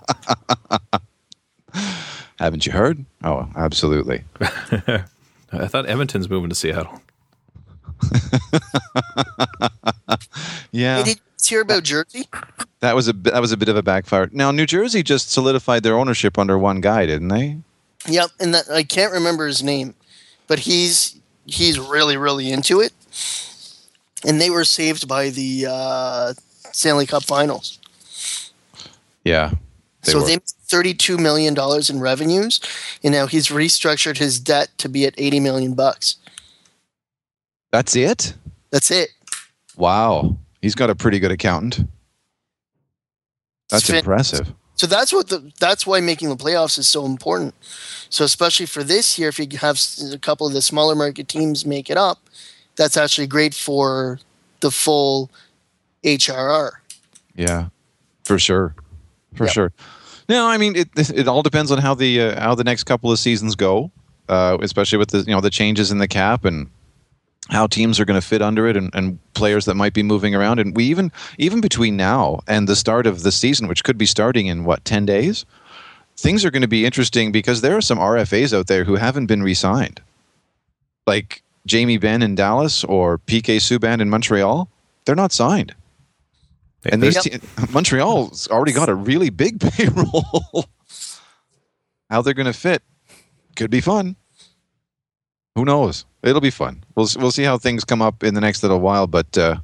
Haven't you heard? Oh, absolutely. I thought Edmonton's moving to Seattle. Yeah, Hey, did you hear about Jersey? that was a bit- that was a bit of a backfire. Now, New Jersey just solidified their ownership under one guy, didn't they? Yep, and that, I can't remember his name, but he's he's really really into it, and they were saved by the uh, Stanley Cup Finals. Yeah. They so were. they made thirty-two million dollars in revenues, and now he's restructured his debt to be at eighty million bucks. That's it? That's it. Wow. He's got a pretty good accountant. That's It's fan- impressive. So that's what the that's why making the playoffs is so important. So especially for this year, if you have s- a couple of the smaller market teams make it up, that's actually great for the full H R R. Yeah. For sure. For Yep. sure. No, I mean it. It all depends on how the uh, how the next couple of seasons go, uh, especially with the you know the changes in the cap and how teams are going to fit under it, and, and players that might be moving around. And we even even between now and the start of the season, which could be starting in what ten days, things are going to be interesting because there are some R F As out there who haven't been re-signed, like Jamie Benn in Dallas or P K Subban in Montreal. They're not signed. And these Yep. te- Montreal's already got a really big payroll. How they're going to fit could be fun. Who knows? It'll be fun. We'll we'll see how things come up in the next little while, but uh,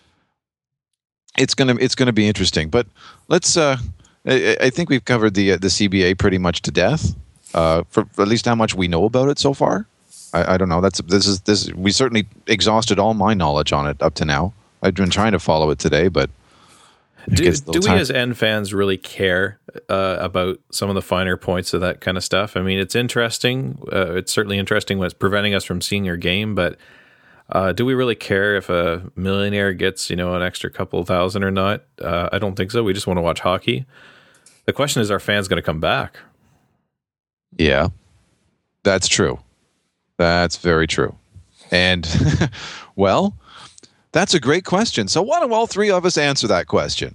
it's gonna it's gonna be interesting. But let's. Uh, I, I think we've covered the uh, the C B A pretty much to death. Uh, for, for at least how much we know about it so far. I, I don't know. That's this is this. We certainly exhausted all my knowledge on it up to now. I've been trying to follow it today, but. I Do, guess do they'll we time- as N fans really care uh, about some of the finer points of that kind of stuff? I mean, it's interesting. Uh, it's certainly interesting when it's preventing us from seeing your game, but uh, do we really care if a millionaire gets, you know, an extra couple thousand or not? Uh, I don't think so. We just want to watch hockey. The question is, are fans going to come back? Yeah, that's true. That's very true. And, well, that's a great question. So why don't all three of us answer that question?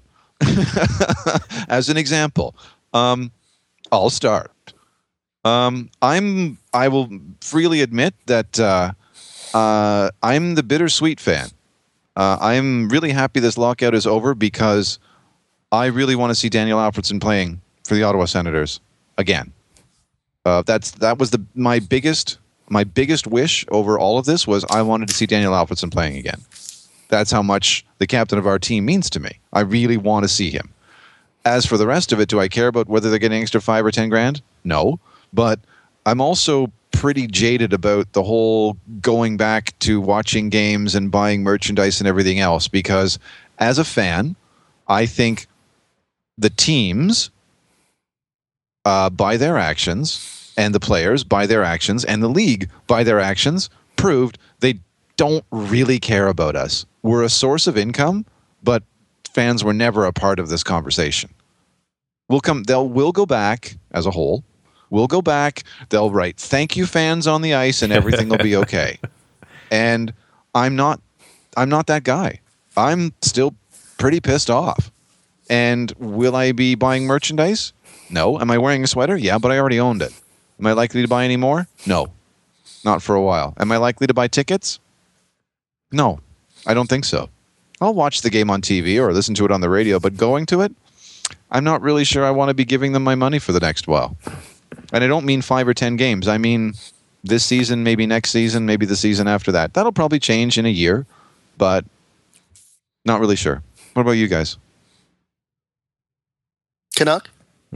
As an example, um, I'll start. Um, I'm. I will freely admit that uh, uh, I'm the bittersweet fan. Uh, I'm really happy this lockout is over because I really want to see Daniel Alfredsson playing for the Ottawa Senators again. Uh, that's that was the my biggest my biggest wish over all of this was I wanted to see Daniel Alfredsson playing again. That's how much the captain of our team means to me. I really want to see him. As for the rest of it, do I care about whether they're getting extra five or ten grand? No. But I'm also pretty jaded about the whole going back to watching games and buying merchandise and everything else, because as a fan, I think the teams, uh, by their actions, and the players by their actions, and the league by their actions, proved they don't really care about us. We're a source of income, but fans were never a part of this conversation. We'll come. They'll. We'll go back as a whole. We'll go back. They'll write "Thank you, fans" on the ice, and everything will be okay. And I'm not. I'm not that guy. I'm still pretty pissed off. And will I be buying merchandise? No. Am I wearing a sweater? Yeah, but I already owned it. Am I likely to buy any more? No. Not for a while. Am I likely to buy tickets? No. I don't think so. I'll watch the game on T V or listen to it on the radio, but going to it, I'm not really sure I want to be giving them my money for the next while. And I don't mean five or ten games. I mean this season, maybe next season, maybe the season after that. That'll probably change in a year, but not really sure. What about you guys? Canuck?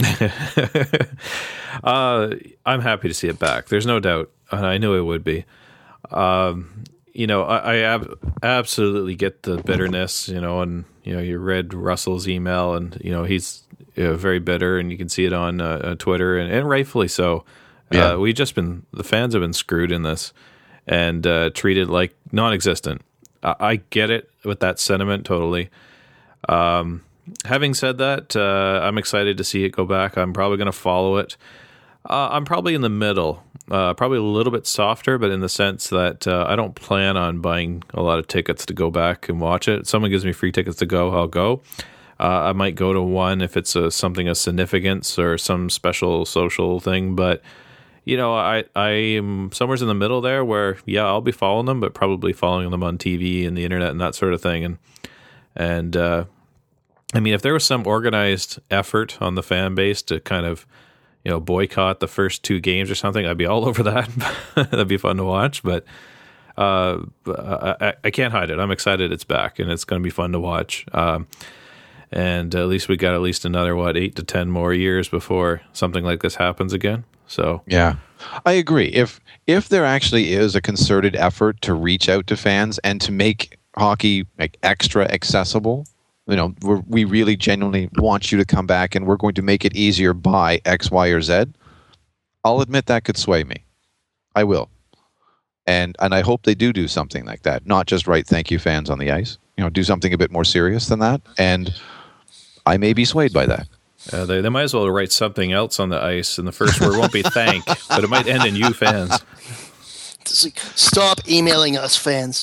uh, I'm happy to see it back. There's no doubt. And I knew it would be. Um, you know, I, I ab- absolutely get the bitterness, you know, and, you know, you read Russell's email and, you know, he's you know, very bitter and you can see it on uh, Twitter and, and rightfully so. Yeah. Uh, we've just been, the fans have been screwed in this and uh, treated like non-existent. I, I get it with that sentiment totally. Um, having said that, uh, I'm excited to see it go back. I'm probably going to follow it. Uh, I'm probably in the middle. Uh, probably a little bit softer, but in the sense that uh, I don't plan on buying a lot of tickets to go back and watch it. If someone gives me free tickets to go, I'll go. Uh, I might go to one if it's a, something of significance or some special social thing. But, you know, I, I am somewhere in the middle there where, yeah, I'll be following them, but probably following them on T V and the internet and that sort of thing. And, and uh, I mean, if there was some organized effort on the fan base to kind of, you know, boycott the first two games or something, I'd be all over that. That'd be fun to watch, but uh, I, I can't hide it. I'm excited it's back, and it's going to be fun to watch. Um, and at least we got at least another, what, eight to ten more years before something like this happens again. So yeah, I agree. If if there actually is a concerted effort to reach out to fans and to make hockey like extra accessible, you know, we're, we really genuinely want you to come back and we're going to make it easier by X, Y, or Z, I'll admit that could sway me. I will. And and I hope they do do something like that. Not just write thank you fans on the ice. You know, do something a bit more serious than that. And I may be swayed by that. Uh, they, they might as well write something else on the ice. And the first word won't be thank, but it might end in you fans. Just like, stop emailing us, fans.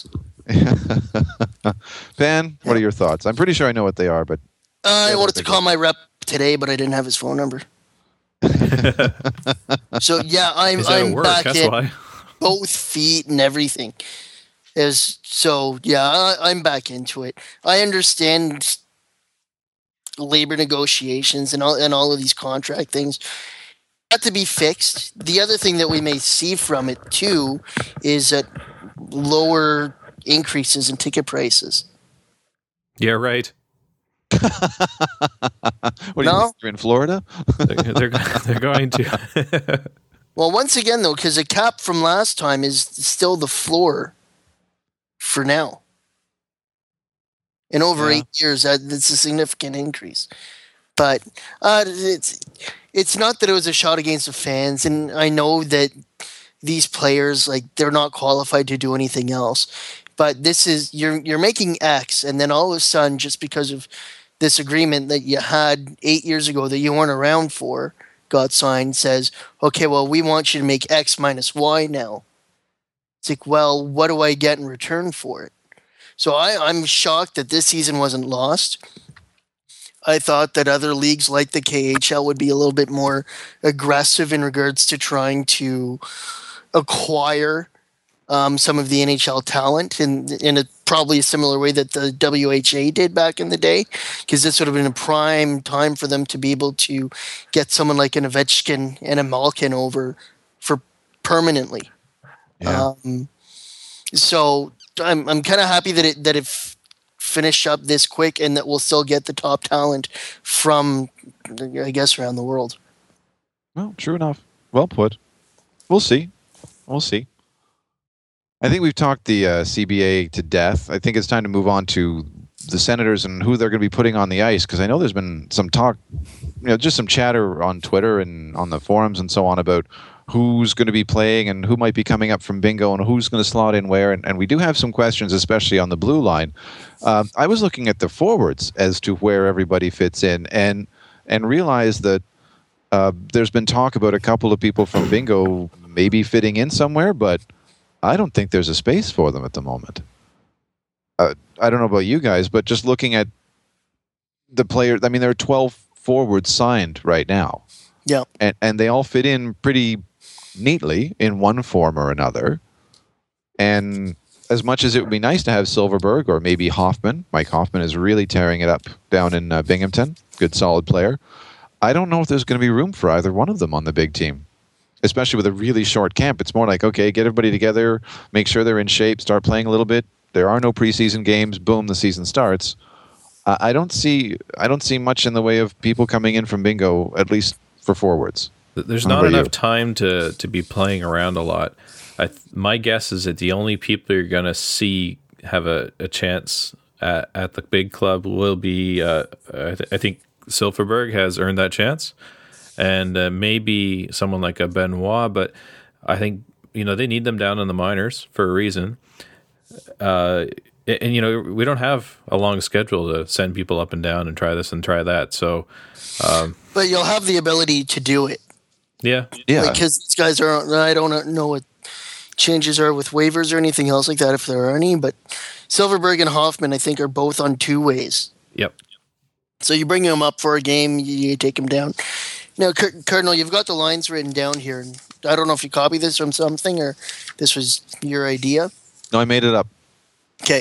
Ben, what are your thoughts? I'm pretty sure I know what they are, but uh, I wanted to call my rep today, but I didn't have his phone number. So yeah, I'm I'm work? back That's in why. Both feet and everything. Is so yeah, I, I'm back into it. I understand labor negotiations and all and all of these contract things got to be fixed. The other thing that we may see from it too is that lower increases in ticket prices. Yeah, right. What do you No? think? You're in Florida? they're, they're, they're going to. Well, once again, though, because the cap from last time is still the floor for now. In over Yeah. eight years, that, that's a significant increase. But uh, it's it's not that it was a shot against the fans, and I know that these players, like, they're not qualified to do anything else. But this is you're you're making X, and then all of a sudden, just because of this agreement that you had eight years ago that you weren't around for, got signed, says, okay, well, we want you to make X minus Y now. It's like, well, what do I get in return for it? So I, I'm shocked that this season wasn't lost. I thought that other leagues like the K H L would be a little bit more aggressive in regards to trying to acquire um, some of the N H L talent in, in a probably a similar way that the W H A did back in the day, because this would have been a prime time for them to be able to get someone like an Ovechkin and a Malkin over for permanently. Yeah. Um, so I'm I'm kind of happy that it that it f- finish up this quick and that we'll still get the top talent from, I guess, around the world. Well, true enough. Well put. We'll see. We'll see. I think we've talked the uh, C B A to death. I think it's time to move on to the Senators and who they're going to be putting on the ice, because I know there's been some talk, you know, just some chatter on Twitter and on the forums and so on about who's going to be playing and who might be coming up from bingo and who's going to slot in where. And, and we do have some questions, especially on the blue line. Uh, I was looking at the forwards as to where everybody fits in and and realized that uh, there's been talk about a couple of people from bingo maybe fitting in somewhere, but I don't think there's a space for them at the moment. Uh, I don't know about you guys, but just looking at the players, I mean, there are twelve forwards signed right now. Yeah. And, and they all fit in pretty neatly in one form or another. And as much as it would be nice to have Silfverberg or maybe Hoffman, Mike Hoffman is really tearing it up down in uh, Binghamton, good solid player. I don't know if there's going to be room for either one of them on the big team, especially with a really short camp. It's more like, okay, get everybody together, make sure they're in shape, start playing a little bit. There are no preseason games. Boom, the season starts. Uh, I don't see I don't see much in the way of people coming in from bingo, at least for forwards. There's not enough you? time to, to be playing around a lot. I th- my guess is that the only people you're going to see have a, a chance at, at the big club will be, uh, I, th- I think Silfverberg has earned that chance, and uh, maybe someone like a Benoit, but I think, you know, they need them down in the minors for a reason. Uh, and, and, you know, we don't have a long schedule to send people up and down and try this and try that. So, um, but you'll have the ability to do it. Yeah. Yeah. Because these guys are, I don't know what changes are with waivers or anything else like that, if there are any, but Silfverberg and Hoffman, I think, are both on two ways. Yep. So you bring them up for a game, you, you take them down. Now, Cardinal, you've got the lines written down here. And I don't know if you copied this from something or this was your idea. No, I made it up. Okay.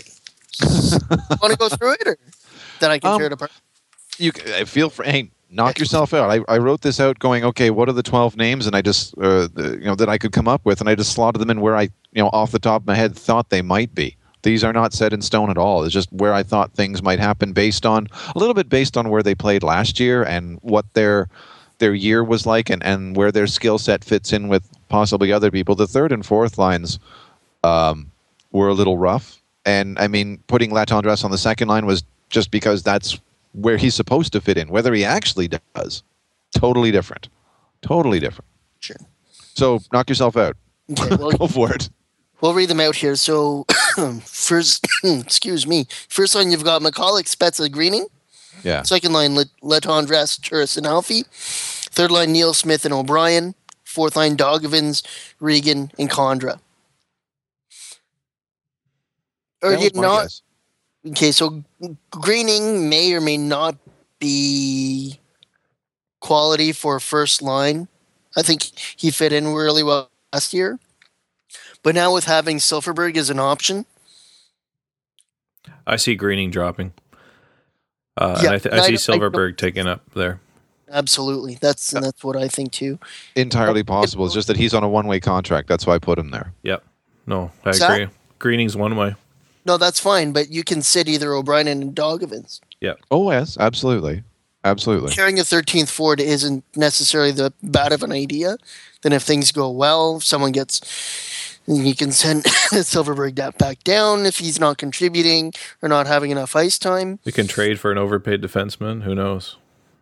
Want to go through it, or then I can um, tear it apart? You I feel for hey, knock yourself out. I, I wrote this out going, okay, what are the twelve names, and I just uh, the, you know that I could come up with, and I just slotted them in where I you know off the top of my head thought they might be. These are not set in stone at all. It's just where I thought things might happen based on a little bit based on where they played last year and what their their year was like, and, and where their skill set fits in with possibly other people. The third and fourth lines um, were a little rough. And, I mean, putting Latendresse on the second line was just because that's where he's supposed to fit in. Whether he actually does, totally different. Totally different. Sure. So, knock yourself out. Okay, well, go for it. We'll read them out here. So, first, excuse me. First line, you've got McCulloch, Spezza, Greening. Yeah. Second line, Latendresse, Turris, and Alfie. Third line, Neil Smith and O'Brien. Fourth line, Dogovins, Regan, and Condra. Or you not? Guess. Okay, so Greening may or may not be quality for first line. I think he fit in really well last year. But now with having Silfverberg as an option, I see Greening dropping. Uh, yeah, and I, th- I see I, Silfverberg I, taking up there. Absolutely, that's and that's what I think too. Entirely possible. It's just that he's on a one-way contract. That's why I put him there. Yep. No, I Is agree. That? Greening's one way. No, that's fine, but you can sit either O'Brien and Dogovins. Yeah. Oh yes, absolutely, absolutely. Carrying a thirteenth forward isn't necessarily the bad of an idea. Then, if things go well, if someone gets, you can send Silfverberg that back down if he's not contributing or not having enough ice time. We can trade for an overpaid defenseman. Who knows?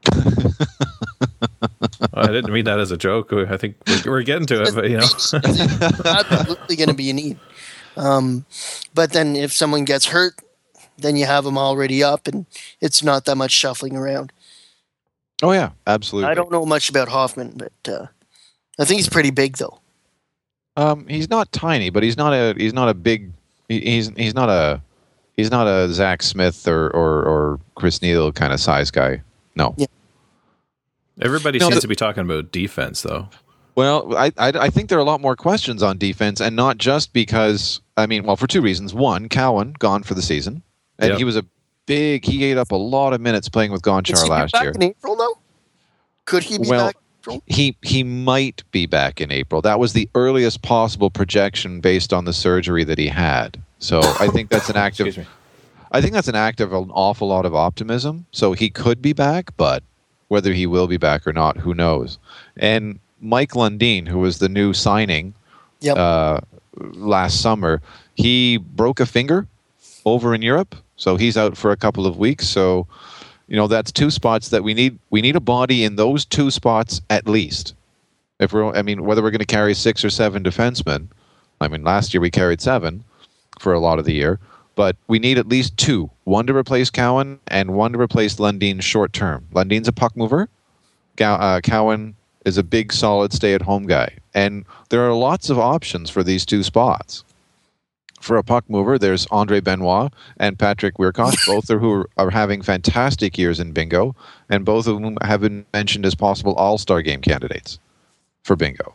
I didn't mean that as a joke. I think we're getting to it, but you know, it's absolutely going to be a need. Um, but then if someone gets hurt, then you have them already up, and it's not that much shuffling around. Oh yeah, absolutely. I don't know much about Hoffman, but uh, I think he's pretty big, though. Um, he's not tiny, but he's not a he's not a big he, he's he's not a he's not a Zach Smith or or, or Chris Neal kind of size guy. No. Yeah. Everybody no, seems the, to be talking about defense, though. Well, I, I I think there are a lot more questions on defense, and not just because I mean, well, for two reasons. One, Cowan gone for the season, and yep. he was a big. He ate up a lot of minutes playing with Gonchar last back year. In April, though, could he be well, back? In April? He he might be back in April. That was the earliest possible projection based on the surgery that he had. So I think that's an active. I think that's an act of an awful lot of optimism. So he could be back, but whether he will be back or not, who knows? And Mike Lundin, who was the new signing Yep. uh, last summer, he broke a finger over in Europe, so he's out for a couple of weeks. So, you know, that's two spots that we need. We need a body in those two spots at least. If we're, I mean, whether we're going to carry six or seven defensemen. I mean, last year we carried seven for a lot of the year, but we need at least two: one to replace Cowan and one to replace Lundin short term. Lundin's a puck mover. Gow- uh, Cowan is a big, solid, stay-at-home guy. And there are lots of options for these two spots. For a puck mover, there's Andre Benoit and Patrick Wirkosh, both are who are, are having fantastic years in bingo, and both of them have been mentioned as possible all-star game candidates for bingo.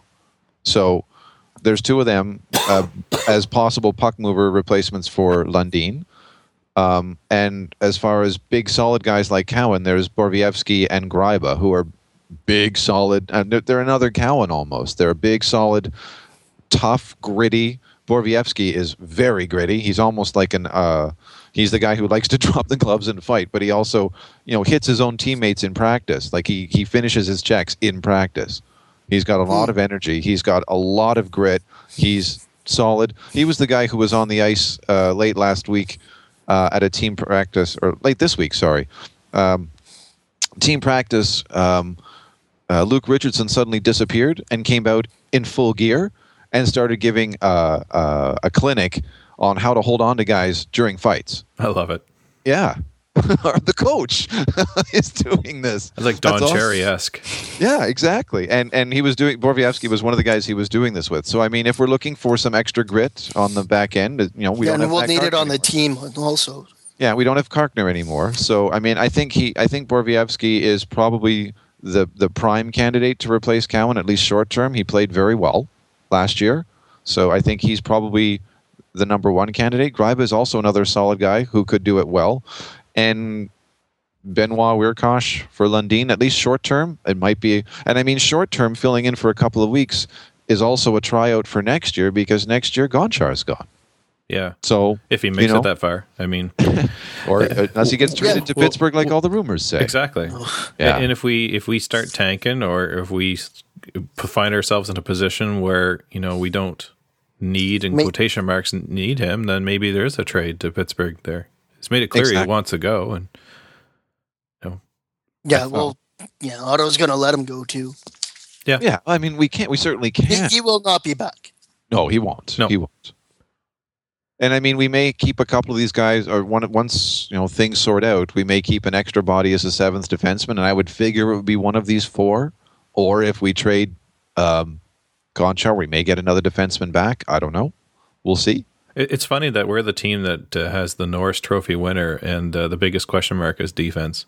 So there's two of them uh, as possible puck mover replacements for Lundin. Um, and as far as big, solid guys like Cowan, there's Borowiecki and Gryba, who are big, solid, and they're, they're another Cowan almost. They're a big, solid, tough, gritty. Borowiecki is very gritty. He's almost like an, uh, he's the guy who likes to drop the gloves and fight, but he also, you know, hits his own teammates in practice. Like he, he finishes his checks in practice. He's got a lot of energy. He's got a lot of grit. He's solid. He was the guy who was on the ice uh, late last week uh, at a team practice, or late this week, sorry. Um, team practice, um, Uh, Luke Richardson suddenly disappeared and came out in full gear and started giving uh, uh, a clinic on how to hold on to guys during fights. I love it. Yeah. The coach is doing this. It's like Don That's Cherry-esque. awesome. Yeah, exactly. And and he was doing, Borowiecki was one of the guys he was doing this with. So, I mean, if we're looking for some extra grit on the back end, you know, we yeah, don't and have we'll Matt need it Carkner on the anymore. team also. Yeah, we don't have Karkner anymore. So, I mean, I think he, I think Borowiecki is probably the the prime candidate to replace Cowan, at least short term. He played very well last year, so I think he's probably the number one candidate. Gryba is also another solid guy who could do it well, and Benoit Wirkosh for Lundin, at least short term, it might be. And I mean, short term, filling in for a couple of weeks is also a tryout for next year, because next year Gonchar's gone. Yeah. So if he makes you know, it that far, I mean, or unless he gets traded Yeah, to well, Pittsburgh, like well, all the rumors say. Exactly. Yeah. And if we if we start tanking, or if we find ourselves in a position where, you know, we don't need, in May- quotation marks, need him, then maybe there's a trade to Pittsburgh there. He's made it clear Exactly. he wants to go, and you know, Yeah, well, yeah, Otto's going to let him go too. yeah, Yeah, I mean, we can't. We certainly He, can't. he will not be back. No, he won't. No. He won't. And I mean, we may keep a couple of these guys, or one, once you know things sort out, we may keep an extra body as a seventh defenseman, and I would figure it would be one of these four. Or if we trade um, Gonchar, we may get another defenseman back. I don't know. We'll see. It, it's funny that we're the team that uh, has the Norris Trophy winner, and uh, the biggest question mark is defense.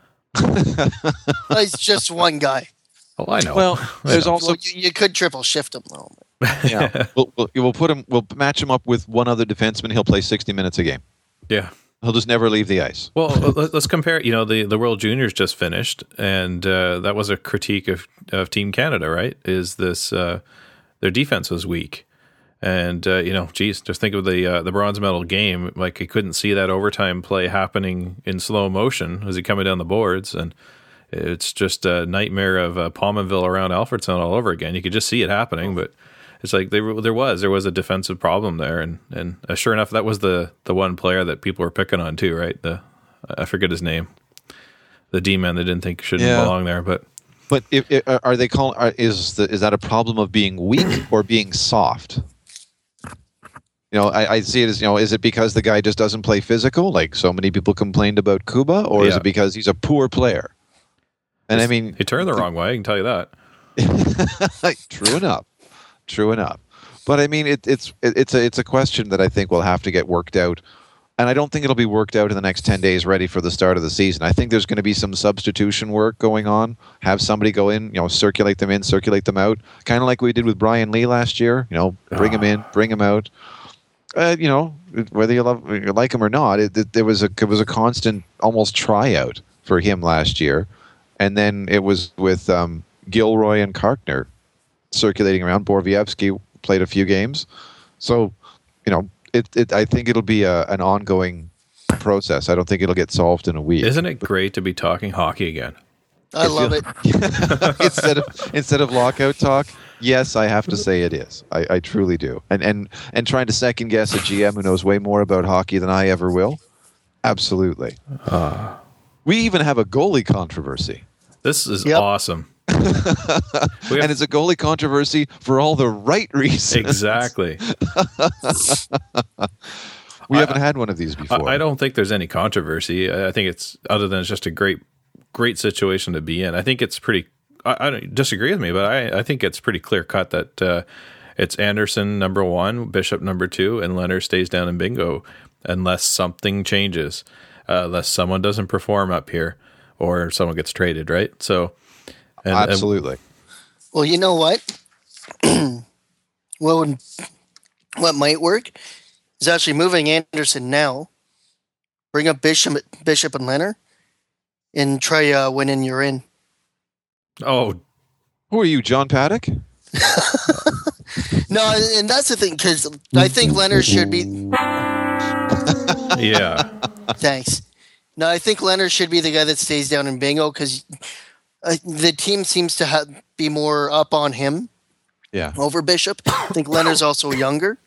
He's just one guy. Oh, I know. Well, I there's know. also Well, you, you could triple shift him though. yeah. we'll, we'll, we'll put him. We'll match him up with one other defenseman. He'll play sixty minutes a game. yeah. He'll just never leave the ice. Well, let- let's compare. You know, the, the World Juniors just finished, and uh, that was a critique of, of Team Canada, right? Is this uh, their defense was weak, and uh, you know, geez, just think of the uh, the bronze medal game. Like, he couldn't see that overtime play happening in slow motion as he coming down the boards, and it's just a nightmare of uh, Palmerville around Alfredson all over again. You could just see it happening, but it's like there, there was there was a defensive problem there, and and uh, sure enough, that was the the one player that people were picking on too, right? The I forget his name, the D man they didn't think shouldn't Yeah. belong there, but But if, if, are they calling? Are, is the, is that a problem of being weak or being soft? You know, I, I see it as, you know, is it because the guy just doesn't play physical, like so many people complained about Kuba, or is Yeah. it because he's a poor player? And I mean, he turned the wrong way. I can tell you that. true enough, true enough. But I mean, it, it's it, it's a it's a question that I think will have to get worked out, and I don't think it'll be worked out in the next ten days, ready for the start of the season. I think there's going to be some substitution work going on. Have somebody go in, you know, circulate them in, circulate them out, kind of like we did with Brian Lee last year. You know, bring him in, bring him out. Uh, you know, whether you love you like him or not, it, it, there was a it was a constant, almost tryout for him last year, and then it was with um, Gilroy and Karkner circulating around. Borowiecki played a few games, so you know, it, it I think it'll be a, an ongoing process. I don't think it'll get solved in a week. Isn't it great to be talking hockey again? I love it. instead of instead of lockout talk, yes, I have to say it is. I, I truly do. And and and trying to second guess a G M who knows way more about hockey than I ever will. Absolutely. Uh, we even have a goalie controversy. This is yep. awesome. Have, and it's a goalie controversy for all the right reasons. Exactly. we I, haven't had one of these before. I, I don't think there's any controversy. I think it's other than it's just a great, great situation to be in. I think it's pretty. I, I don't disagree with me, but I, I think it's pretty clear cut that uh, it's Anderson number one, Bishop number two, and Leonard stays down in bingo unless something changes, uh, unless someone doesn't perform up here or someone gets traded. Right. So. And, Absolutely. And, well, you know what? well, what might work is actually moving Anderson now. Bring up Bishop, Bishop and Leonard, and try uh, winning you're in. Oh, who are you, John Paddock? No, and that's the thing because I think Leonard should be. Yeah. Thanks. No, I think Leonard should be the guy that stays down in bingo because. Uh, the team seems to ha- be more up on him yeah. over Bishop. I think Leonard's also younger.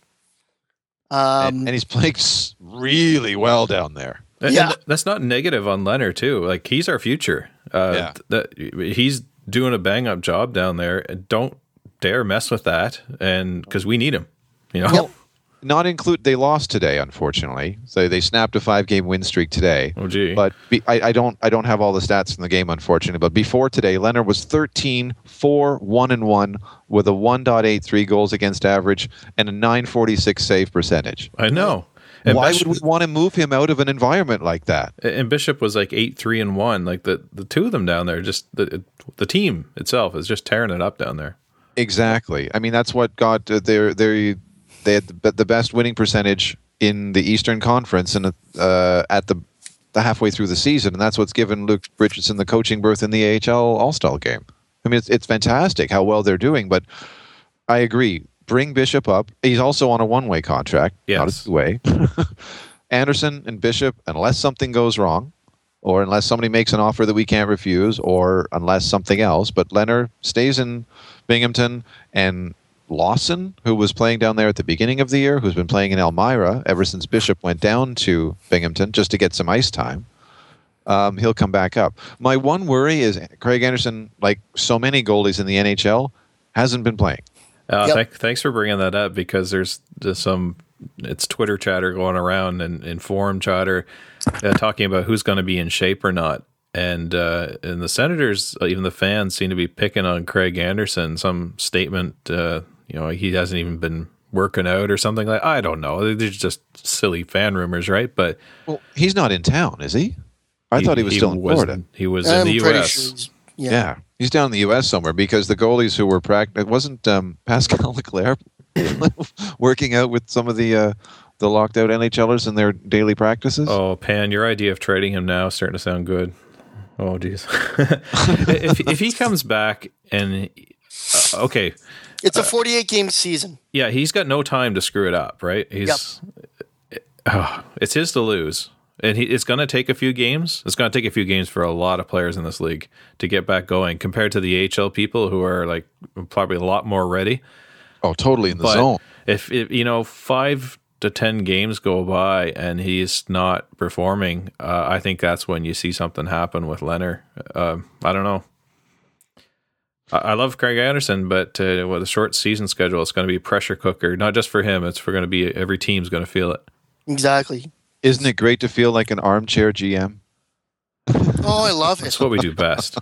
Um, and, and he's playing really well down there. And, yeah. and that's not negative on Leonard, too. Like, he's our future. Uh, yeah. That he's doing a bang-up job down there. Don't dare mess with that, and because we need him. You know? Yep. Not include. They lost today, unfortunately. So they snapped a five-game win streak today. Oh, gee. But be, I, I don't. I don't have all the stats from the game, unfortunately. But before today, Leonard was thirteen, four, one and one with a one point eight three goals against average and a nine forty-six save percentage. I know. And Why Bishop, would we want to move him out of an environment like that? And Bishop was like eight, three, and one. Like the, the two of them down there, just the the team itself is just tearing it up down there. Exactly. I mean, that's what got uh, their their. They had the, the best winning percentage in the Eastern Conference and uh, at the, the halfway through the season, and that's what's given Luke Richardson the coaching berth in the A H L All-Star game. I mean, it's, it's fantastic how well they're doing, but I agree. Bring Bishop up. He's also on a one-way contract, yes. not a two-way. Anderson and Bishop, unless something goes wrong, or unless somebody makes an offer that we can't refuse, or unless something else, but Leonard stays in Binghamton, and Lawson, who was playing down there at the beginning of the year, who's been playing in Elmira ever since Bishop went down to Binghamton just to get some ice time, um, he'll come back up. My one worry is Craig Anderson, like so many goalies in the N H L, hasn't been playing. Uh, yep. th- thanks for bringing that up because there's just some it's Twitter chatter going around and, and forum chatter uh, talking about who's going to be in shape or not. And uh, and the Senators, even the fans, seem to be picking on Craig Anderson. Some statement, uh, you know, he hasn't even been working out or something like. I don't know. They're just silly fan rumors, right? But well, he's not in town, is he? I he, thought he was he still in Florida. He was I'm in the U S. Sure yeah. yeah, he's down in the U S somewhere because the goalies who were practicing, it wasn't um, Pascal Leclerc working out with some of the. Uh, The locked out N H Lers in their daily practices. Oh, Pan, your idea of trading him now is starting to sound good. Oh, geez. if if he comes back and uh, okay, it's a forty-eight game season. Yeah, he's got no time to screw it up, right? He's yep. uh, it's his to lose, and he, it's going to take a few games. It's going to take a few games for a lot of players in this league to get back going, compared to the A H L people who are like probably a lot more ready. Oh, totally in the but zone. If, if you know five. to ten games go by and he's not performing, uh, I think that's when you see something happen with Leonard. Uh, I don't know. I, I love Craig Anderson, but uh, with a short season schedule, it's going to be a pressure cooker, not just for him. It's for going to be every team's going to feel it. Exactly. Isn't it great to feel like an armchair G M? Oh, I love it. That's what we do best.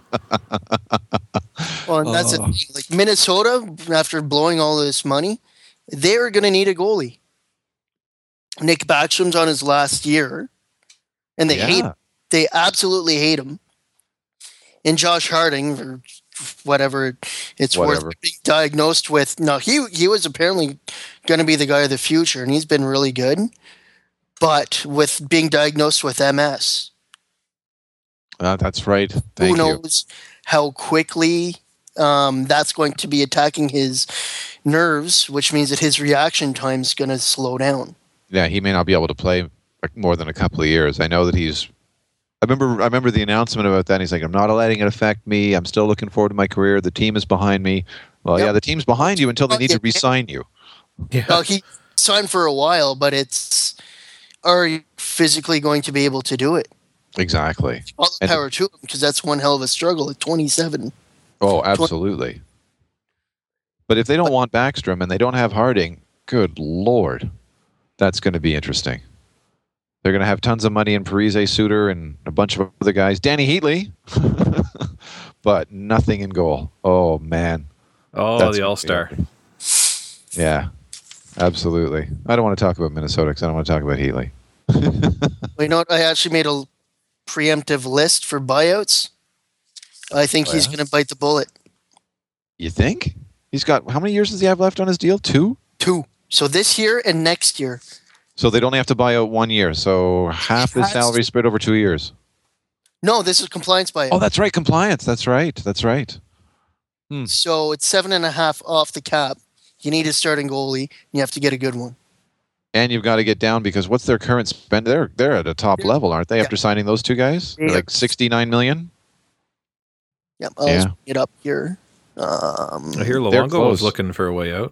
Well, and that's oh. it. Like Minnesota, after blowing all this money, they're going to need a goalie. Nick Backstrom's on his last year, and they yeah. hate him. They absolutely hate him. And Josh Harding, or whatever it's whatever. worth, being diagnosed with. No, he he was apparently going to be the guy of the future, and he's been really good. But with being diagnosed with M S, uh, that's right. Thank who knows you. how quickly um, that's going to be attacking his nerves, which means that his reaction time is going to slow down. Yeah, he may not be able to play more than a couple of years. I know that he's. I remember. I remember the announcement about that. And he's like, "I'm not letting it affect me. I'm still looking forward to my career. The team is behind me." Well, yep. yeah, the team's behind you until they need to re-sign you. Yeah. Well, he signed for a while, but it's are you physically going to be able to do it? Exactly. All the power and, to him, because that's one hell of a struggle at twenty-seven. Oh, absolutely. twenty But if they don't but, want Backstrom and they don't have Harding, good Lord, that's going to be interesting. They're going to have tons of money in Parise, Suter, and a bunch of other guys. Danny Heatley, but nothing in goal. Oh, man. Oh, that's the All-Star. Yeah, absolutely. I don't want to talk about Minnesota because I don't want to talk about Heatley. Well, you know what? I actually made a preemptive list for buyouts. I think oh, he's yeah? going to bite the bullet. You think? He's got, how many years does he have left on his deal? Two? Two. So this year and next year. So they don't have to buy out one year. So half his salary spread over two years. No, this is compliance buyout. Oh, that's right. Compliance. That's right. That's right. Hmm. So it's seven and a half off the cap. You need a starting goalie. You have to get a good one. And you've got to get down because what's their current spend? They're they're at a top yeah. level, aren't they? Yeah. After signing those two guys, yeah. like sixty-nine million. Yep, I'll yeah. it up here. Um, I hear Luongo was looking for a way out.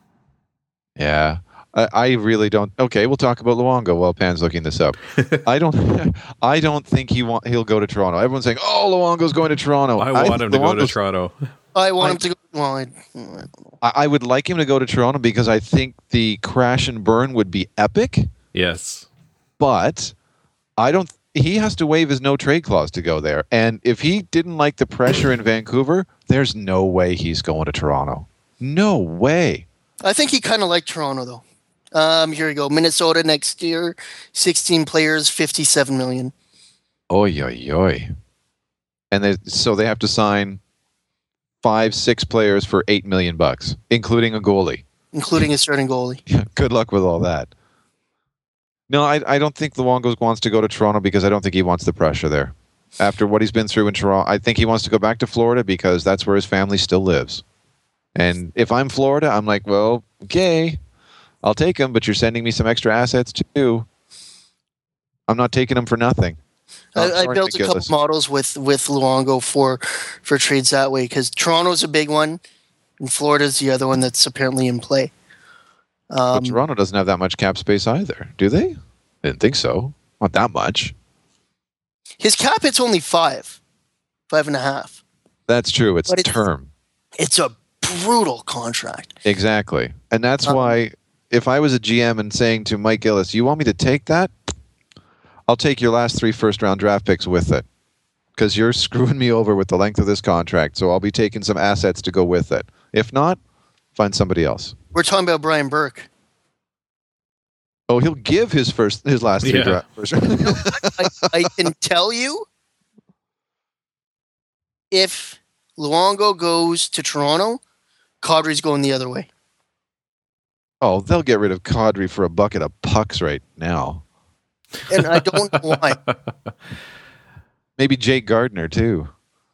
Yeah, I, I really don't. Okay, we'll talk about Luongo while Pan's looking this up. I don't. I don't think he want he'll go to Toronto. Everyone's saying, "Oh, Luongo's going to Toronto." I want I, him to Luongo's, go to Toronto. I want I, him to go. Well, I, I would like him to go to Toronto because I think the crash and burn would be epic. Yes, but I don't. He has to waive his no trade clause to go there, and if he didn't like the pressure in Vancouver, there's no way he's going to Toronto. No way. I think he kind of liked Toronto though. Um, here we go. Minnesota next year, sixteen players, fifty-seven million. Oy oy oy. And they so they have to sign five, six players for eight million bucks, including a goalie. Including a starting goalie. Yeah, good luck with all that. No, I I don't think Luongo wants to go to Toronto because I don't think he wants the pressure there. After what he's been through in Toronto, I think he wants to go back to Florida because that's where his family still lives. And if I'm Florida, I'm like, well, okay, I'll take him, but you're sending me some extra assets too. I'm not taking him for nothing. I, I built a couple models with, with Luongo for for trades that way because Toronto's a big one and Florida's the other one that's apparently in play. Um, but Toronto doesn't have that much cap space either, do they? I didn't think so. Not that much. His cap hit's only five, five and a half. That's true. It's, it's term. It's a brutal contract. Exactly. And that's um, why if I was a G M and saying to Mike Gillis, you want me to take that? I'll take your last three first-round draft picks with it because you're screwing me over with the length of this contract, so I'll be taking some assets to go with it. If not, find somebody else. We're talking about Brian Burke. Oh, he'll give his first, his last three yeah. drafts. I, I can tell you if Luongo goes to Toronto, Kadri's going the other way. Oh, they'll get rid of Kadri for a bucket of pucks right now. And I don't know why. Maybe Jake Gardner too.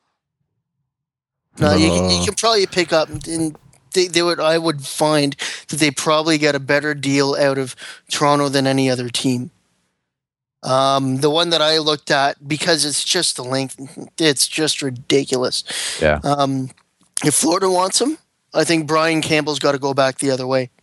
No, you can, you can probably pick up. And they, they would. I would find that they probably get a better deal out of Toronto than any other team. Um, the one that I looked at because it's just the length. It's just ridiculous. Yeah. Um, if Florida wants him, I think Brian Campbell's got to go back the other way.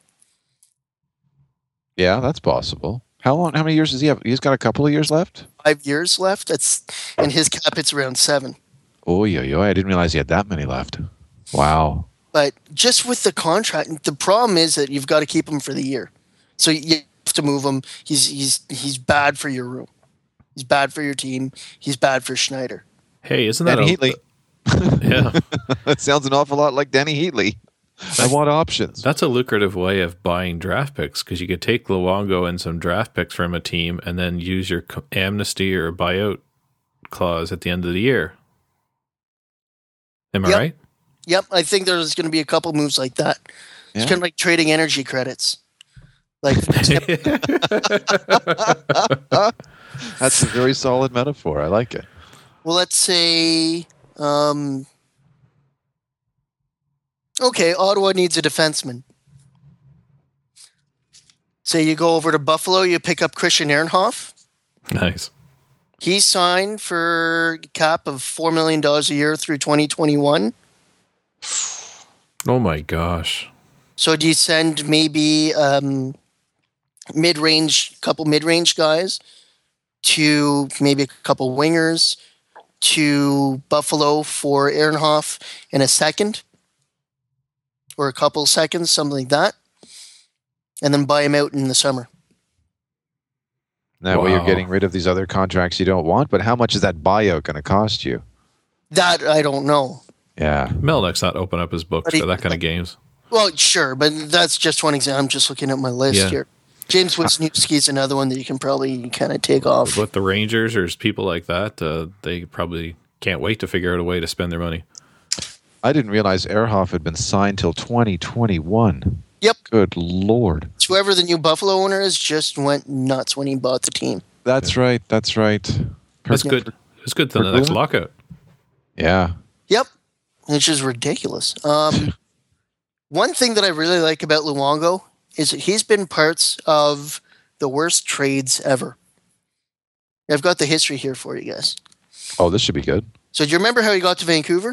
Yeah, that's possible. How long? How many years does he have? He's got a couple of years left. Five years left. That's and his cap hits around seven. Oh, yo, yo! I didn't realize he had that many left. Wow. But just with the contract, the problem is that you've got to keep him for the year. So you have to move him. He's he's he's bad for your room. He's bad for your team. He's bad for Schneider. Hey, isn't that Danny a, Heatley? Yeah, that sounds an awful lot like Danny Heatley. I want options. That's a lucrative way of buying draft picks because you could take Luongo and some draft picks from a team and then use your amnesty or buyout clause at the end of the year. Am I yep. right? Yep. I think there's going to be a couple moves like that. Yeah. It's kind of like trading energy credits. Like that's a very solid metaphor. I like it. Well, let's say. Um, Okay, Ottawa needs a defenseman. Say you go over to Buffalo, you pick up Christian Ehrenhoff. Nice. He signed for a cap of four million dollars a year through twenty twenty-one. Oh, my gosh. So do you send maybe um, mid-range, couple mid-range guys to maybe a couple wingers to Buffalo for Ehrenhoff in a second? Or a couple seconds, something like that. And then buy him out in the summer. That wow. way you're getting rid of these other contracts you don't want, but how much is that buyout going to cost you? That I don't know. Yeah. Melnick's not open up his books he, for that kind of games. Well, sure, but that's just one example. I'm just looking at my list yeah. here. James Wisniewski's another one that you can probably kind of take off. With the Rangers or people like that, uh, they probably can't wait to figure out a way to spend their money. I didn't realize Ehrhoff had been signed till twenty twenty-one. Yep. Good Lord. Whoever the new Buffalo owner is just went nuts when he bought the team. That's yeah. right. That's right. That's yeah. good. It's good to the next lockout. Yeah. Yep. It's just ridiculous. Um, one thing that I really like about Luongo is that he's been parts of the worst trades ever. I've got the history here for you guys. Oh, this should be good. So do you remember how he got to Vancouver?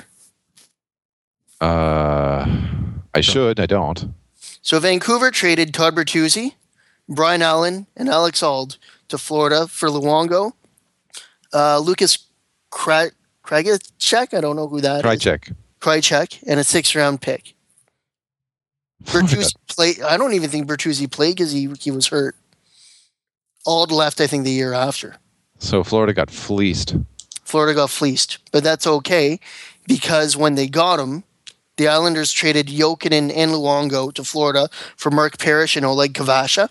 Uh, I should. I don't. So Vancouver traded Todd Bertuzzi, Brian Allen, and Alex Auld to Florida for Luongo. Uh, Lucas Kra- Krajicek, I don't know who that Krajicek. is. Krajicek, and a six-round pick. Bertuzzi played. I don't even think Bertuzzi played because he he was hurt. Auld left, I think, the year after. So Florida got fleeced. Florida got fleeced, but that's okay because when they got him, the Islanders traded Jokinen and Luongo to Florida for Mark Parrish and Oleg Kvasha.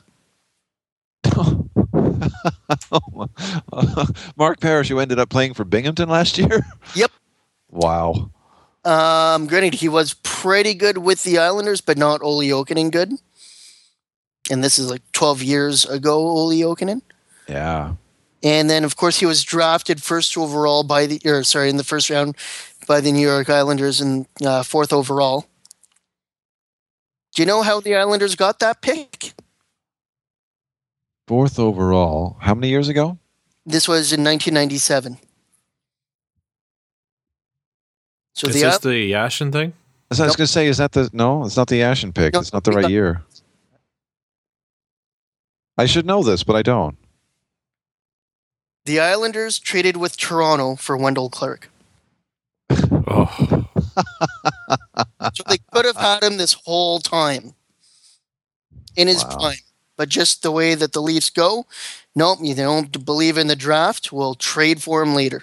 Mark Parrish, who ended up playing for Binghamton last year? Yep. Wow. Um, granted, he was pretty good with the Islanders, but not Olli Jokinen good. And this is like twelve years ago, Olli Jokinen. Yeah. And then, of course, he was drafted first overall by the, or sorry, in the first round by the New York Islanders and uh, fourth overall. Do you know how the Islanders got that pick? Fourth overall. How many years ago? This was in nineteen ninety-seven. So is the, this the Yashin thing? I was nope. going to say, is that the... No, it's not the Yashin pick. Nope. It's not the right year. I should know this, but I don't. The Islanders traded with Toronto for Wendell Clark. Oh. So they could have had him this whole time in his wow. prime. But just the way that the Leafs go, nope, you don't believe in the draft, we'll trade for him later.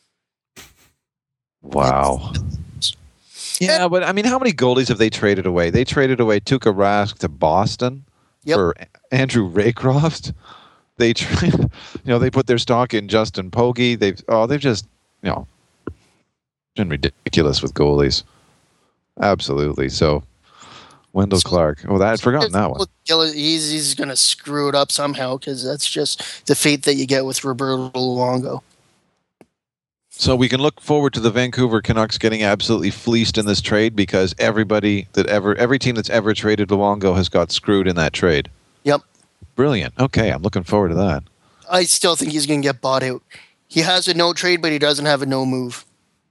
Wow. Yeah, but I mean, how many goalies have they traded away? They traded away Tuukka Rask to Boston yep. for Andrew Raycroft. They, tra- you know, they put their stock in Justin Pogge. They've, oh, they've just, you know, been ridiculous with goalies. Absolutely. So, Wendell so, Clark. Oh, that, I'd forgotten that one. He's, he's going to screw it up somehow because that's just the fate that you get with Roberto Luongo. So we can look forward to the Vancouver Canucks getting absolutely fleeced in this trade because everybody that ever, every team that's ever traded Luongo has got screwed in that trade. Yep. Brilliant. Okay, I'm looking forward to that. I still think he's going to get bought out. He has a no trade, but he doesn't have a no move.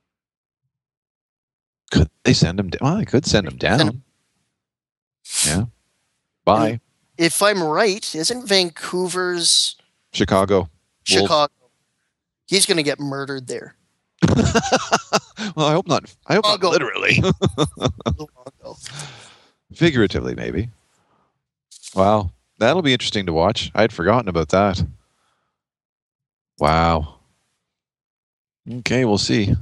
Could they send him down? Well, they could send him down. Send him. Yeah. Bye. And if I'm right, isn't Vancouver's... Chicago. Chicago. Wolves. He's going to get murdered there. Well, I hope not. I hope not literally. Figuratively, maybe. Wow. That'll be interesting to watch. I'd forgotten about that. Wow. Okay, we'll see.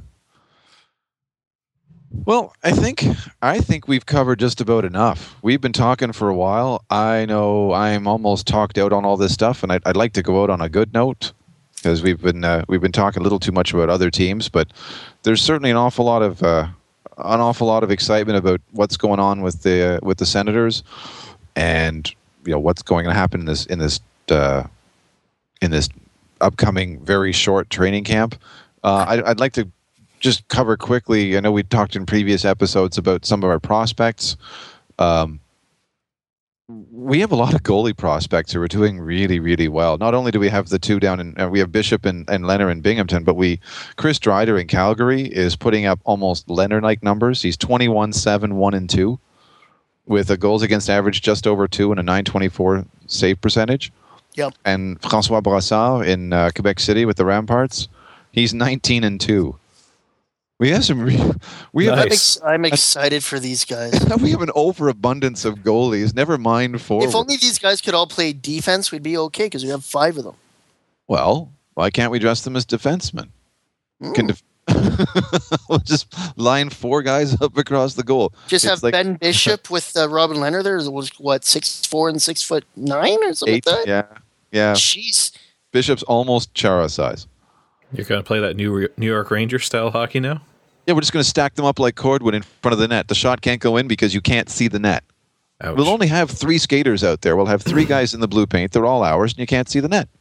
Well, I think I think we've covered just about enough. We've been talking for a while. I know I'm almost talked out on all this stuff, and I'd, I'd like to go out on a good note because we've been uh, we've been talking a little too much about other teams. But there's certainly an awful lot of uh, an awful lot of excitement about what's going on with the uh, with the Senators, and you know what's going to happen in this in this uh, in this upcoming very short training camp. Uh, I'd, I'd like to just cover quickly. I know we talked in previous episodes about some of our prospects. Um, we have a lot of goalie prospects who are doing really, really well. Not only do we have the two down in, uh, we have Bishop and, and Leonard in Binghamton, but we, Chris Dreider in Calgary is putting up almost Leonard-like numbers. He's twenty-one, seven, one, and two with a goals against average just over two and a nine twenty-four save percentage. Yep. And François Brassard in uh, Quebec City with the Ramparts, he's nineteen and two. We have some. Re- we have. I'm, ex- I'm excited for these guys. We have an overabundance of goalies. Never mind forward. If only these guys could all play defense, we'd be okay because we have five of them. Well, why can't we dress them as defensemen? Mm. Can def- we'll just line four guys up across the goal. Just It's have like- Ben Bishop with uh, Robin Leonard. There was what six four and six foot nine or something Eight, like that. yeah, yeah. Jeez. Bishop's almost Chara size. You're going to play that New New York Rangers style hockey now? Yeah, we're just going to stack them up like cordwood in front of the net. The shot can't go in because you can't see the net. Ouch. We'll only have three skaters out there. We'll have three guys in the blue paint. They're all ours, and you can't see the net.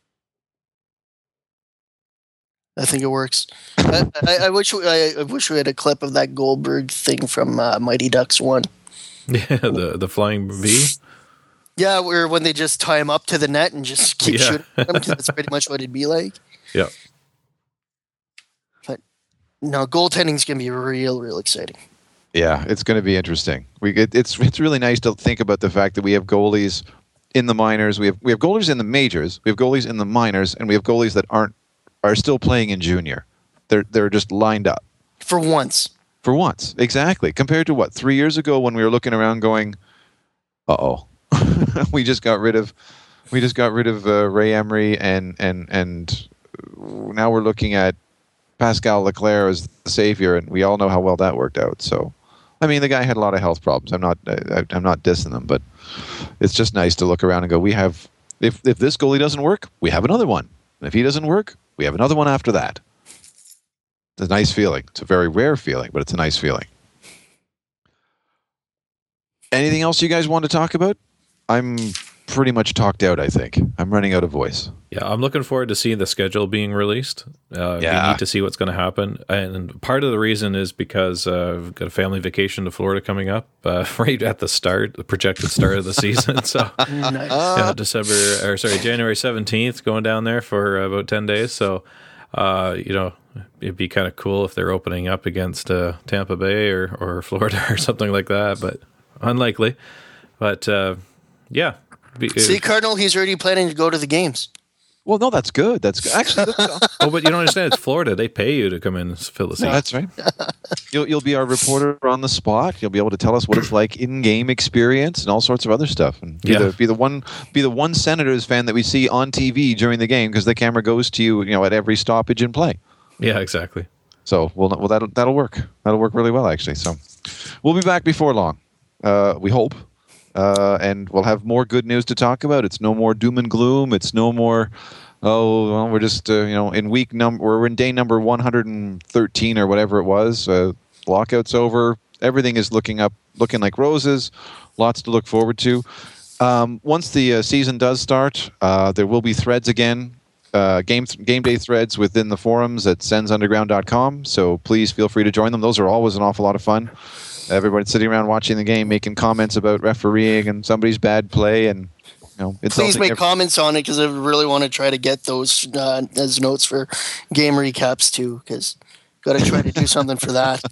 I think it works. I, I, I wish we, I, I wish we had a clip of that Goldberg thing from uh, Mighty Ducks one. Yeah, the the flying V. Yeah, where when they just tie him up to the net and just keep Yeah. shooting him, because that's pretty much what it'd be like. Yeah. But no, goaltending's gonna be real, real exciting. Yeah, it's going to be interesting. We it, it's it's really nice to think about the fact that we have goalies in the minors. We have we have goalies in the majors. We have goalies in the minors, and we have goalies that aren't are still playing in junior. They're they're just lined up For once. for once. Exactly. Compared to what three years ago when we were looking around going, uh oh, we just got rid of we just got rid of uh, Ray Emery and and and now we're looking at Pascal Leclerc as the savior, and we all know how well that worked out. So. I mean, the guy had a lot of health problems. I'm not, I, I'm not dissing them, but it's just nice to look around and go, we have, if if this goalie doesn't work, we have another one. And if he doesn't work, we have another one after that. It's a nice feeling. It's a very rare feeling, but it's a nice feeling. Anything else you guys want to talk about? I'm pretty much talked out, I think. I'm running out of voice. Yeah, I'm looking forward to seeing the schedule being released. Uh, Yeah. We need to see what's going to happen. And part of the reason is because uh, we've got a family vacation to Florida coming up uh, right at the start, the projected start of the season. So Nice. yeah, December, or sorry, January seventeenth, going down there for about ten days. So, uh, you know, it'd be kind of cool if they're opening up against uh, Tampa Bay or, or Florida or something like that, but unlikely. But uh, yeah. Be, See, Cardinal, he's already planning to go to the games. Well, no, that's good. That's good. Actually, that's, oh, but you don't understand. It's Florida. They pay you to come in and fill the seat. that's right. You'll you'll be our reporter on the spot. You'll be able to tell us what it's like in-game experience and all sorts of other stuff. And be, Yeah. the, be the one be the one Senators fan that we see on T V during the game because the camera goes to you, you know, at every stoppage in play. Yeah, exactly. So, well, well, that'll that'll work. That'll work really well, actually. So, we'll be back before long. Uh, we hope. Uh, and we'll have more good news to talk about. It's no more doom and gloom. It's no more, oh, well, we're just, uh, you know, in week number, we're in day number one hundred thirteen or whatever it was. Uh, lockout's over. Everything is looking up, looking like roses. Lots to look forward to. Um, once the uh, season does start, uh, there will be threads again. Uh, game game day threads within the forums at sens underground dot com. So please feel free to join them. Those are always an awful lot of fun. Everybody sitting around watching the game, making comments about refereeing and somebody's bad play, and you know, Please insulting make every- comments on it because I really want to try to get those uh, as notes for game recaps too. Because got to try to do something for that.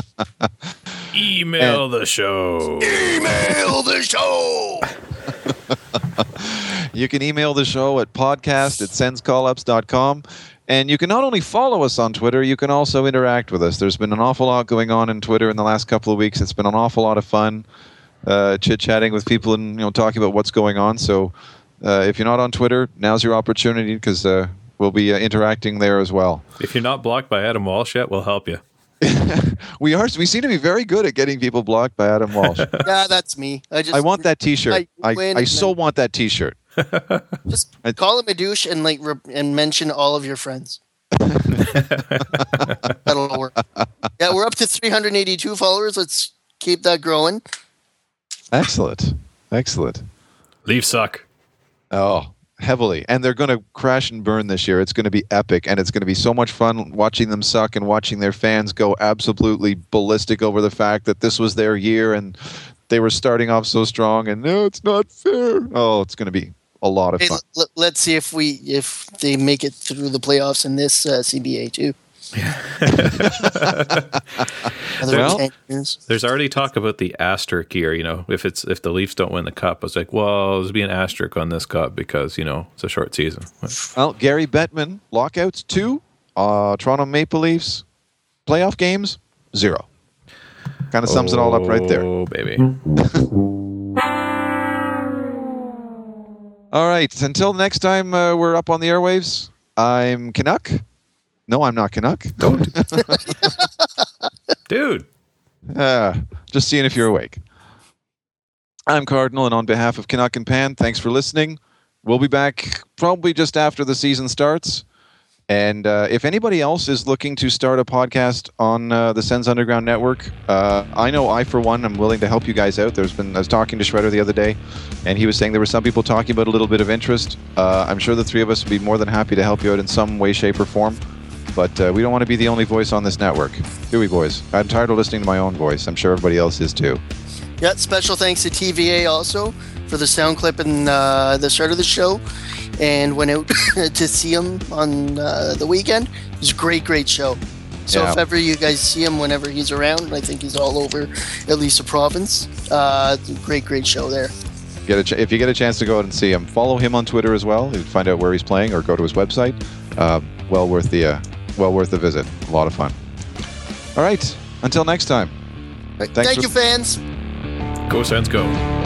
Email the show. Email the show. You can email the show at podcast at sens call ups dot com. And you can not only follow us on Twitter, you can also interact with us. There's been an awful lot going on in Twitter in the last couple of weeks. It's been an awful lot of fun uh, chit-chatting with people and you know talking about what's going on. So uh, if you're not on Twitter, now's your opportunity because uh, we'll be uh, interacting there as well. If you're not blocked by Adam Walsh yet, we'll help you. We are. We seem to be very good at getting people blocked by Adam Walsh. Yeah, that's me. I just I want that T-shirt. I I, win I and so then- want that T-shirt. just I- call him a douche and like re- and mention all of your friends. That'll work. Yeah, we're up to three hundred eighty-two followers. Let's keep that growing. Excellent. Excellent. Leafs suck. Oh, heavily. And they're going to crash and burn this year. It's going to be epic, and it's going to be so much fun watching them suck and watching their fans go absolutely ballistic over the fact that this was their year and they were starting off so strong, and no, it's not fair. Oh, it's going to be a lot of hey, fun. L- let's see if we if they make it through the playoffs in this uh, C B A too. Well, there's already talk about the asterisk year. You know, if it's if the Leafs don't win the cup, it's like, well, there's be an asterisk on this cup because you know it's a short season. Well, Gary Bettman, lockouts two, uh, Toronto Maple Leafs, playoff games zero. Kind of sums oh, it all up right there. Oh, baby. All right. Until next time uh, we're up on the airwaves, I'm Canuck. No, I'm not Canuck. Don't. Dude. Uh, just seeing if you're awake. I'm Cardinal, and on behalf of Canuck and Pan, thanks for listening. We'll be back probably just after the season starts. And uh, if anybody else is looking to start a podcast on uh, the Sens Underground Network, uh, I know I, for one, am willing to help you guys out. There's been I was talking to Shredder the other day, and he was saying there were some people talking about a little bit of interest. Uh, I'm sure the three of us would be more than happy to help you out in some way, shape, or form. But uh, we don't want to be the only voice on this network, do we, boys? I'm tired of listening to my own voice. I'm sure everybody else is too. Yeah, special thanks to T V A also for the sound clip and uh, the start of the show. And went out to see him on uh, the weekend. It was a great, great show. So yeah. If ever you guys see him whenever he's around, I think he's all over at least the province. Uh, great, great show there. Get a ch- if you get a chance to go out and see him, follow him on Twitter as well. You can find out where he's playing or go to his website. Uh, well worth the uh, well worth the visit. A lot of fun. All right. Until next time. Right. Thanks Thank for- you, fans. Go Sens, go.